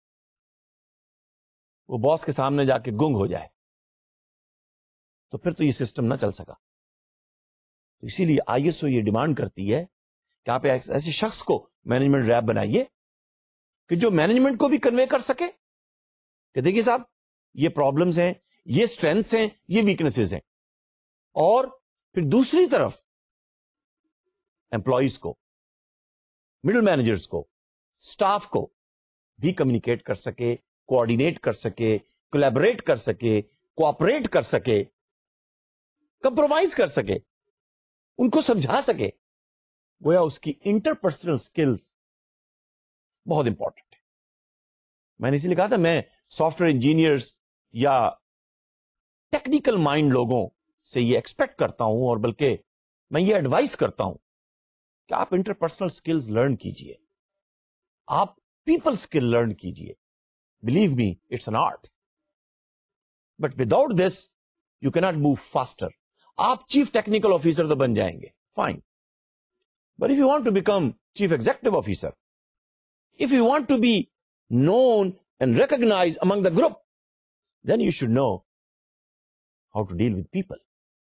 وہ باس کے سامنے جا کے گنگ ہو جائے, تو پھر تو یہ سسٹم نہ چل سکا. تو اسی لیے آئی ایس او یہ ڈیمانڈ کرتی ہے کہ آپ ایسے شخص کو مینجمنٹ ریپ بنائیے کہ جو مینجمنٹ کو بھی کنوے کر سکے کہ دیکھیے صاحب یہ پرابلمز ہیں, یہ اسٹرینتھس ہیں, یہ ویکنیسز ہیں, اور پھر دوسری طرف امپلائیز کو, مڈل مینیجرز کو, اسٹاف کو بھی کمیونیکیٹ کر سکے, کوآرڈینیٹ کر سکے, کولیبریٹ کر سکے, کوآپریٹ کر سکے, کمپرومائز کر سکے, ان کو سمجھا سکے. گویا اس کی انٹرپرسنل سکلز بہت امپورٹنٹ ہے. میں نے اسی لیے کہا تھا میں سافٹ ویئر انجینئرز یا ٹیکنیکل مائنڈ لوگوں سے یہ ایکسپیکٹ کرتا ہوں, اور بلکہ میں یہ ایڈوائز کرتا ہوں کہ آپ انٹرپرسنل سکلز لرن کیجئے, آپ پیپل سکل لرن کیجئے. Believe me it's an art, but without this you can not move faster. آپ چیف ٹیکنیکل آفیسر تو بن جائیں گے, fine, but if you want to become chief executive officer, if you want to be known and recognized among the group, then you should know how to deal with people.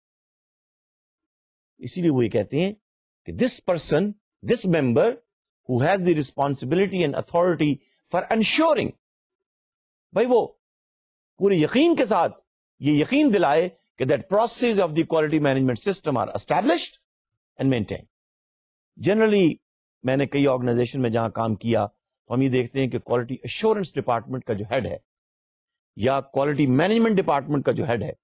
اسی لیے وہ یہ کہتے ہیں کہ this person, this member who has the responsibility and authority for ensuring, بھائی وہ پورے یقین کے ساتھ یہ یقین دلائے کہ that processes of the quality management system are established and maintained. Generally میں نے کئی آرگنائزیشن میں جہاں کام کیا تو ہم یہ دیکھتے ہیں کہ کوالٹی ایشورنس ڈپارٹمنٹ کا جو ہیڈ ہے یا کوالٹی مینجمنٹ ڈپارٹمنٹ کا جو ہیڈ ہے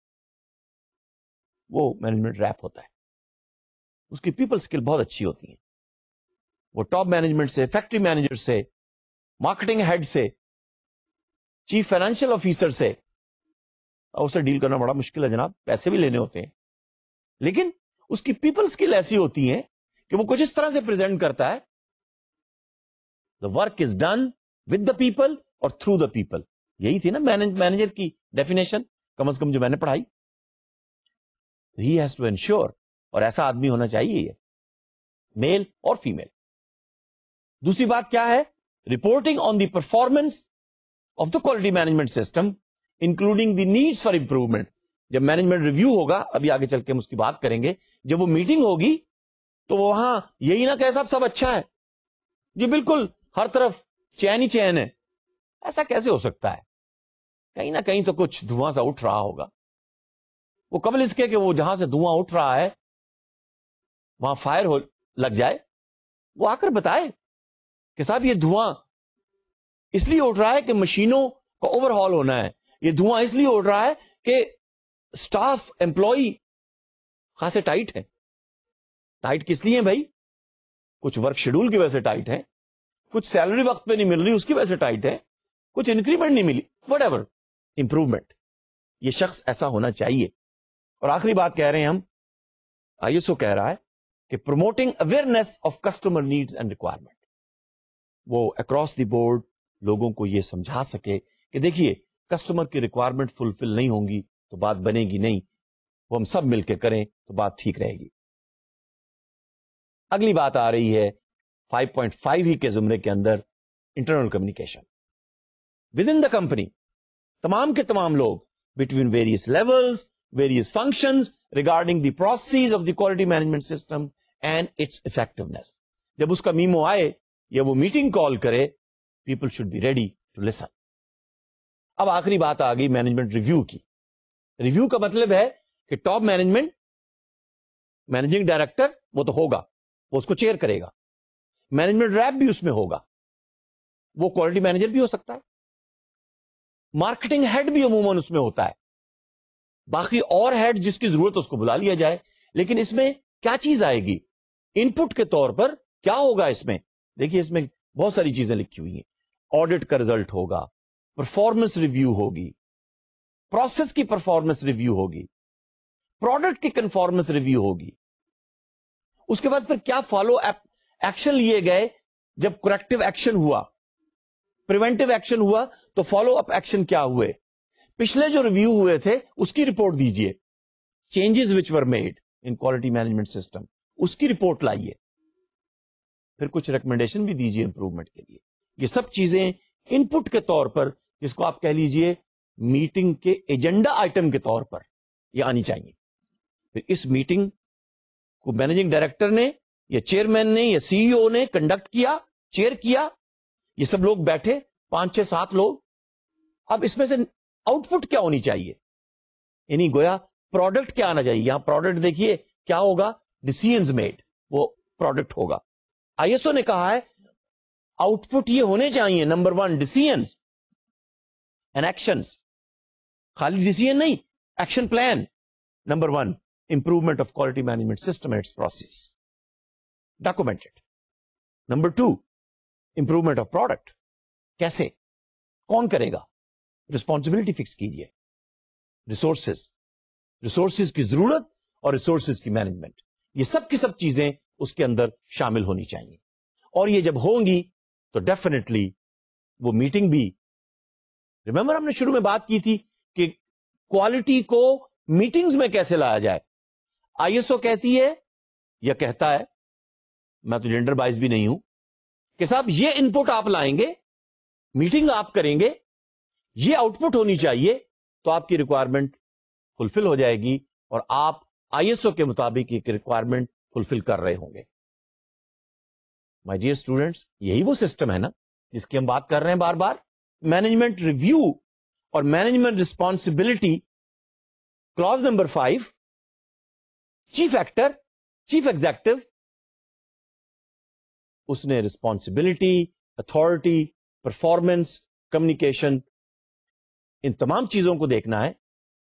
وہ مینجمنٹ ریپ ہوتا ہے. اس کی پیپل اسکل بہت اچھی ہوتی ہیں. وہ ٹاپ مینجمنٹ سے, فیکٹری مینیجر سے, مارکیٹنگ ہیڈ سے, چیف فائنینشیل آفیسر سے, اور اسے ڈیل کرنا بڑا مشکل ہے جناب, پیسے بھی لینے ہوتے ہیں, لیکن اس کی پیپل اسکل ایسی ہوتی ہیں کہ وہ کچھ اس طرح سے پریزنٹ کرتا ہے, the work is done with the people اور تھرو دا پیپل. یہی تھی نا مینیجر کی ڈیفینیشن, کم از کم جو میں نے پڑھائی. ہی ہیز ٹو انشور, اور ایسا آدمی ہونا چاہیے یہ, میل اور فیمیل. دوسری بات کیا ہے, reporting on the performance of the quality management system including the needs for improvement. جب مینجمنٹ ریویو ہوگا, ابھی آگے چل کے ہم اس کی بات کریں گے, جب وہ میٹنگ ہوگی تو وہاں یہی نہ کہ سب اچھا ہے جی, بالکل ہر طرف چین ہی چین ہے. ایسا کیسے ہو سکتا ہے؟ کہیں نہ کہیں تو کچھ دھواں سا اٹھ رہا ہوگا. وہ قبل اس کے کہ وہ جہاں سے دھواں اٹھ رہا ہے وہاں فائر لگ جائے, وہ آ کر بتائے کہ صاحب یہ دھواں اس لیے اٹھ رہا ہے کہ مشینوں کا اوور ہال ہونا ہے, یہ دھواں اس لیے اٹھ رہا ہے کہ سٹاف امپلائی خاصے ٹائٹ ہے. ٹائٹ کس لیے ہیں بھائی؟ کچھ ورک شیڈول کی وجہ سے ٹائٹ ہے, کچھ سیلری وقت پہ نہیں مل رہی اس کی وجہ سے ٹائٹ ہے, کچھ انکریمنٹ نہیں ملی, وٹ ایور, امپروومنٹ. یہ شخص ایسا ہونا چاہیے. اور آخری بات کہہ رہے ہیں ہم, آئی ایس او کہہ رہا ہے کہ promoting awareness of customer needs and requirement. وہ اکراس دی بورڈ لوگوں کو یہ سمجھا سکے کہ دیکھیے کسٹمر کی ریکوائرمنٹ فلفل نہیں ہوں گی تو بات بنے گی نہیں, وہ ہم سب مل کے کریں تو بات ٹھیک رہے گی. اگلی بات آ رہی ہے 5.5 ہی کے زمرے کے اندر, internal communication within the company. تمام کے تمام لوگ between various levels, various functions regarding the process of the quality management system and its effectiveness. جب اس کا میمو آئے یا وہ میٹنگ کال کرے, people should be ready to listen. اب آخری بات آ گئی مینجمنٹ ریویو کی. ریویو کا مطلب ہے کہ ٹاپ مینجمنٹ, مینیجنگ ڈائریکٹر وہ تو ہوگا, وہ اس کو چیئر کرے گا. مینجمنٹ ریپ بھی اس میں ہوگا, وہ کوالٹی مینیجر بھی ہو سکتا ہے. مارکیٹنگ ہیڈ بھی عموماً اس میں ہوتا ہے. باقی اور ہیڈ جس کی ضرورت اس کو بلا لیا جائے. لیکن اس میں کیا چیز آئے گی ان پٹ کے طور پر, کیا ہوگا اس میں؟ دیکھیے اس میں بہت ساری چیزیں لکھی ہوئی ہیں. آڈٹ کا ریزلٹ ہوگا, پرفارمنس ریویو ہوگی, پروسیس کی پرفارمنس ریویو ہوگی, پروڈکٹ کی کنفارمنس ریویو ہوگی. اس کے بعد پھر کیا فالو ایکشن لیے گئے جب کریکٹو ایکشن ہوا, پریونٹیو ایکشن ہوا تو فالو اپ ایکشن کیا ہوئے. پچھلے جو ریویو ہوئے تھے اس کی رپورٹ دیجئے, changes which were made in quality management system اس کی رپورٹ لائیے. پھر کچھ ریکمنڈیشن بھی دیجئے امپروومنٹ کے لیے. یہ سب چیزیں ان پٹ کے طور پر, جس کو آپ کہہ لیجئے میٹنگ کے ایجنڈا آئٹم کے طور پر یہ آنی چاہیے. پھر اس میٹنگ کو مینیجنگ ڈائریکٹر نے یا چیئرمین نے یا سی ای او نے کنڈکٹ کیا, چیئر کیا, یہ سب لوگ بیٹھے 5 6 7 لوگ. اب اس میں سے آؤٹ پٹ کیا ہونی چاہیے, یعنی گویا پروڈکٹ کیا آنا چاہیے. یہاں پروڈکٹ دیکھیے کیا ہوگا, ڈیسیژنز میڈ, وہ پروڈکٹ ہوگا. آئی ایس او نے کہا ہے آؤٹ پٹ یہ ہونے چاہیے, نمبر 1 ڈیسیژنز اینڈ ایکشنز. خالی ڈیسیژن نہیں, action plan. Number 1 improvement of quality management system and its process, documented. Number 2 improvement of product. کیسے, کون کرے گا, responsibility fix کیجئے. resources کی ضرورت اور resources کی مینجمنٹ, یہ سب کی سب چیزیں اس کے اندر شامل ہونی چاہیے. اور یہ جب ہوں گی تو ڈیفینیٹلی وہ میٹنگ بھی, ریمبر ہم نے شروع میں بات کی تھی کہ کوالٹی کو میٹنگز میں کیسے لایا جائے. ISO کہتی ہے یا کہتا ہے, میں تو جینڈر بائز بھی نہیں ہوں, کہ صاحب یہ ان پٹ آپ لائیں گے, میٹنگ آپ کریں گے, یہ آؤٹ پٹ ہونی چاہیے, تو آپ کی ریکوائرمنٹ فلفل ہو جائے گی اور آپ ISO کے مطابق ایک ریکوائرمنٹ فلفل کر رہے ہوں گے. مائی ڈیئر اسٹوڈنٹس, یہی وہ سسٹم ہے نا جس کی ہم بات کر رہے ہیں بار بار. مینجمنٹ ریویو اور management responsibility, clause number 5, chief actor, chief executive, اس نے ریسپانسبلٹی, اتھارٹی, پرفارمنس, کمیونیکیشن, ان تمام چیزوں کو دیکھنا ہے,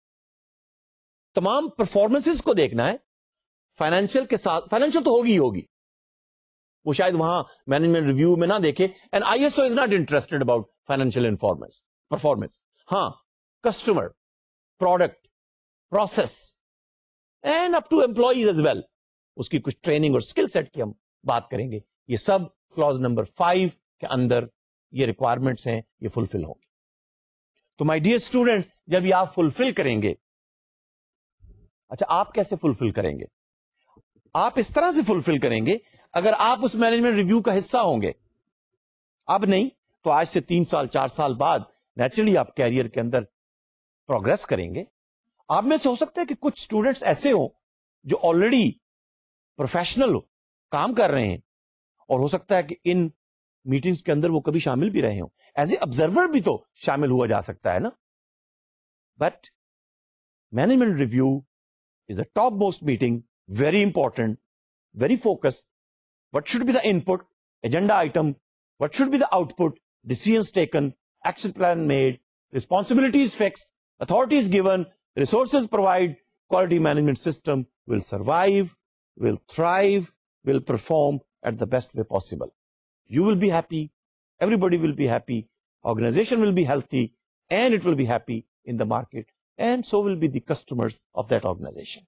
تمام پرفارمنسز کو دیکھنا ہے. فائنینشیل کے ساتھ, فائنینشیل تو ہوگی ہی ہوگی, وہ شاید وہاں مینجمنٹ ریویو میں نہ دیکھے, and ISO is not interested about financial performance. ہاں, customer, product, process and up to employees as well, اس کی کچھ ٹریننگ اور اسکل سیٹ کی ہم بات کریں گے. یہ سب کلوز نمبر 5 کے اندر یہ ریکوائرمنٹس ہیں, یہ فلفل ہوں گے. تو مائی ڈیئر اسٹوڈنٹ, جب یہ آپ فلفل کریں گے, اچھا آپ کیسے فلفل کریں گے؟ آپ اس طرح سے فلفل کریں گے, اگر آپ اس مینجمنٹ ریویو کا حصہ ہوں گے, اب نہیں تو آج سے 3 سال 4 سال بعد نیچرلی آپ کیریئر کے اندر پروگرس کریں گے. آپ میں سے ہو سکتا ہے کہ کچھ اسٹوڈنٹس ایسے ہوں جو آلریڈی پروفیشنل کام کر رہے ہیں, اور ہو سکتا ہے کہ ان میٹنگز کے اندر وہ کبھی شامل بھی رہے ہوں, ایز اے آبزرور بھی تو شامل ہوا جا سکتا ہے نا. But management review is a top most meeting, very important, very focused. What should be the input, agenda item, what should be the output, decisions taken, action plan made, responsibilities fixed, authorities given, resources provided, quality management system will survive, will thrive, will perform at the best way possible. You will be happy, everybody will be happy, organization will be healthy, and it will be happy in the market, and so will be the customers of that organization.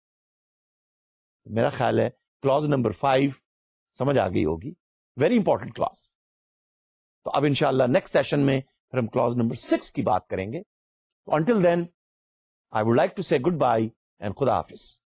میرا خیال ہے close number 5 سمجھ آ گئی ہوگی, very important class. تو اب انشاءاللہ next session میں پھر ہم کلوز نمبر 6 کی بات کریں گے. Until then I would like to say goodbye and خدا حافظ.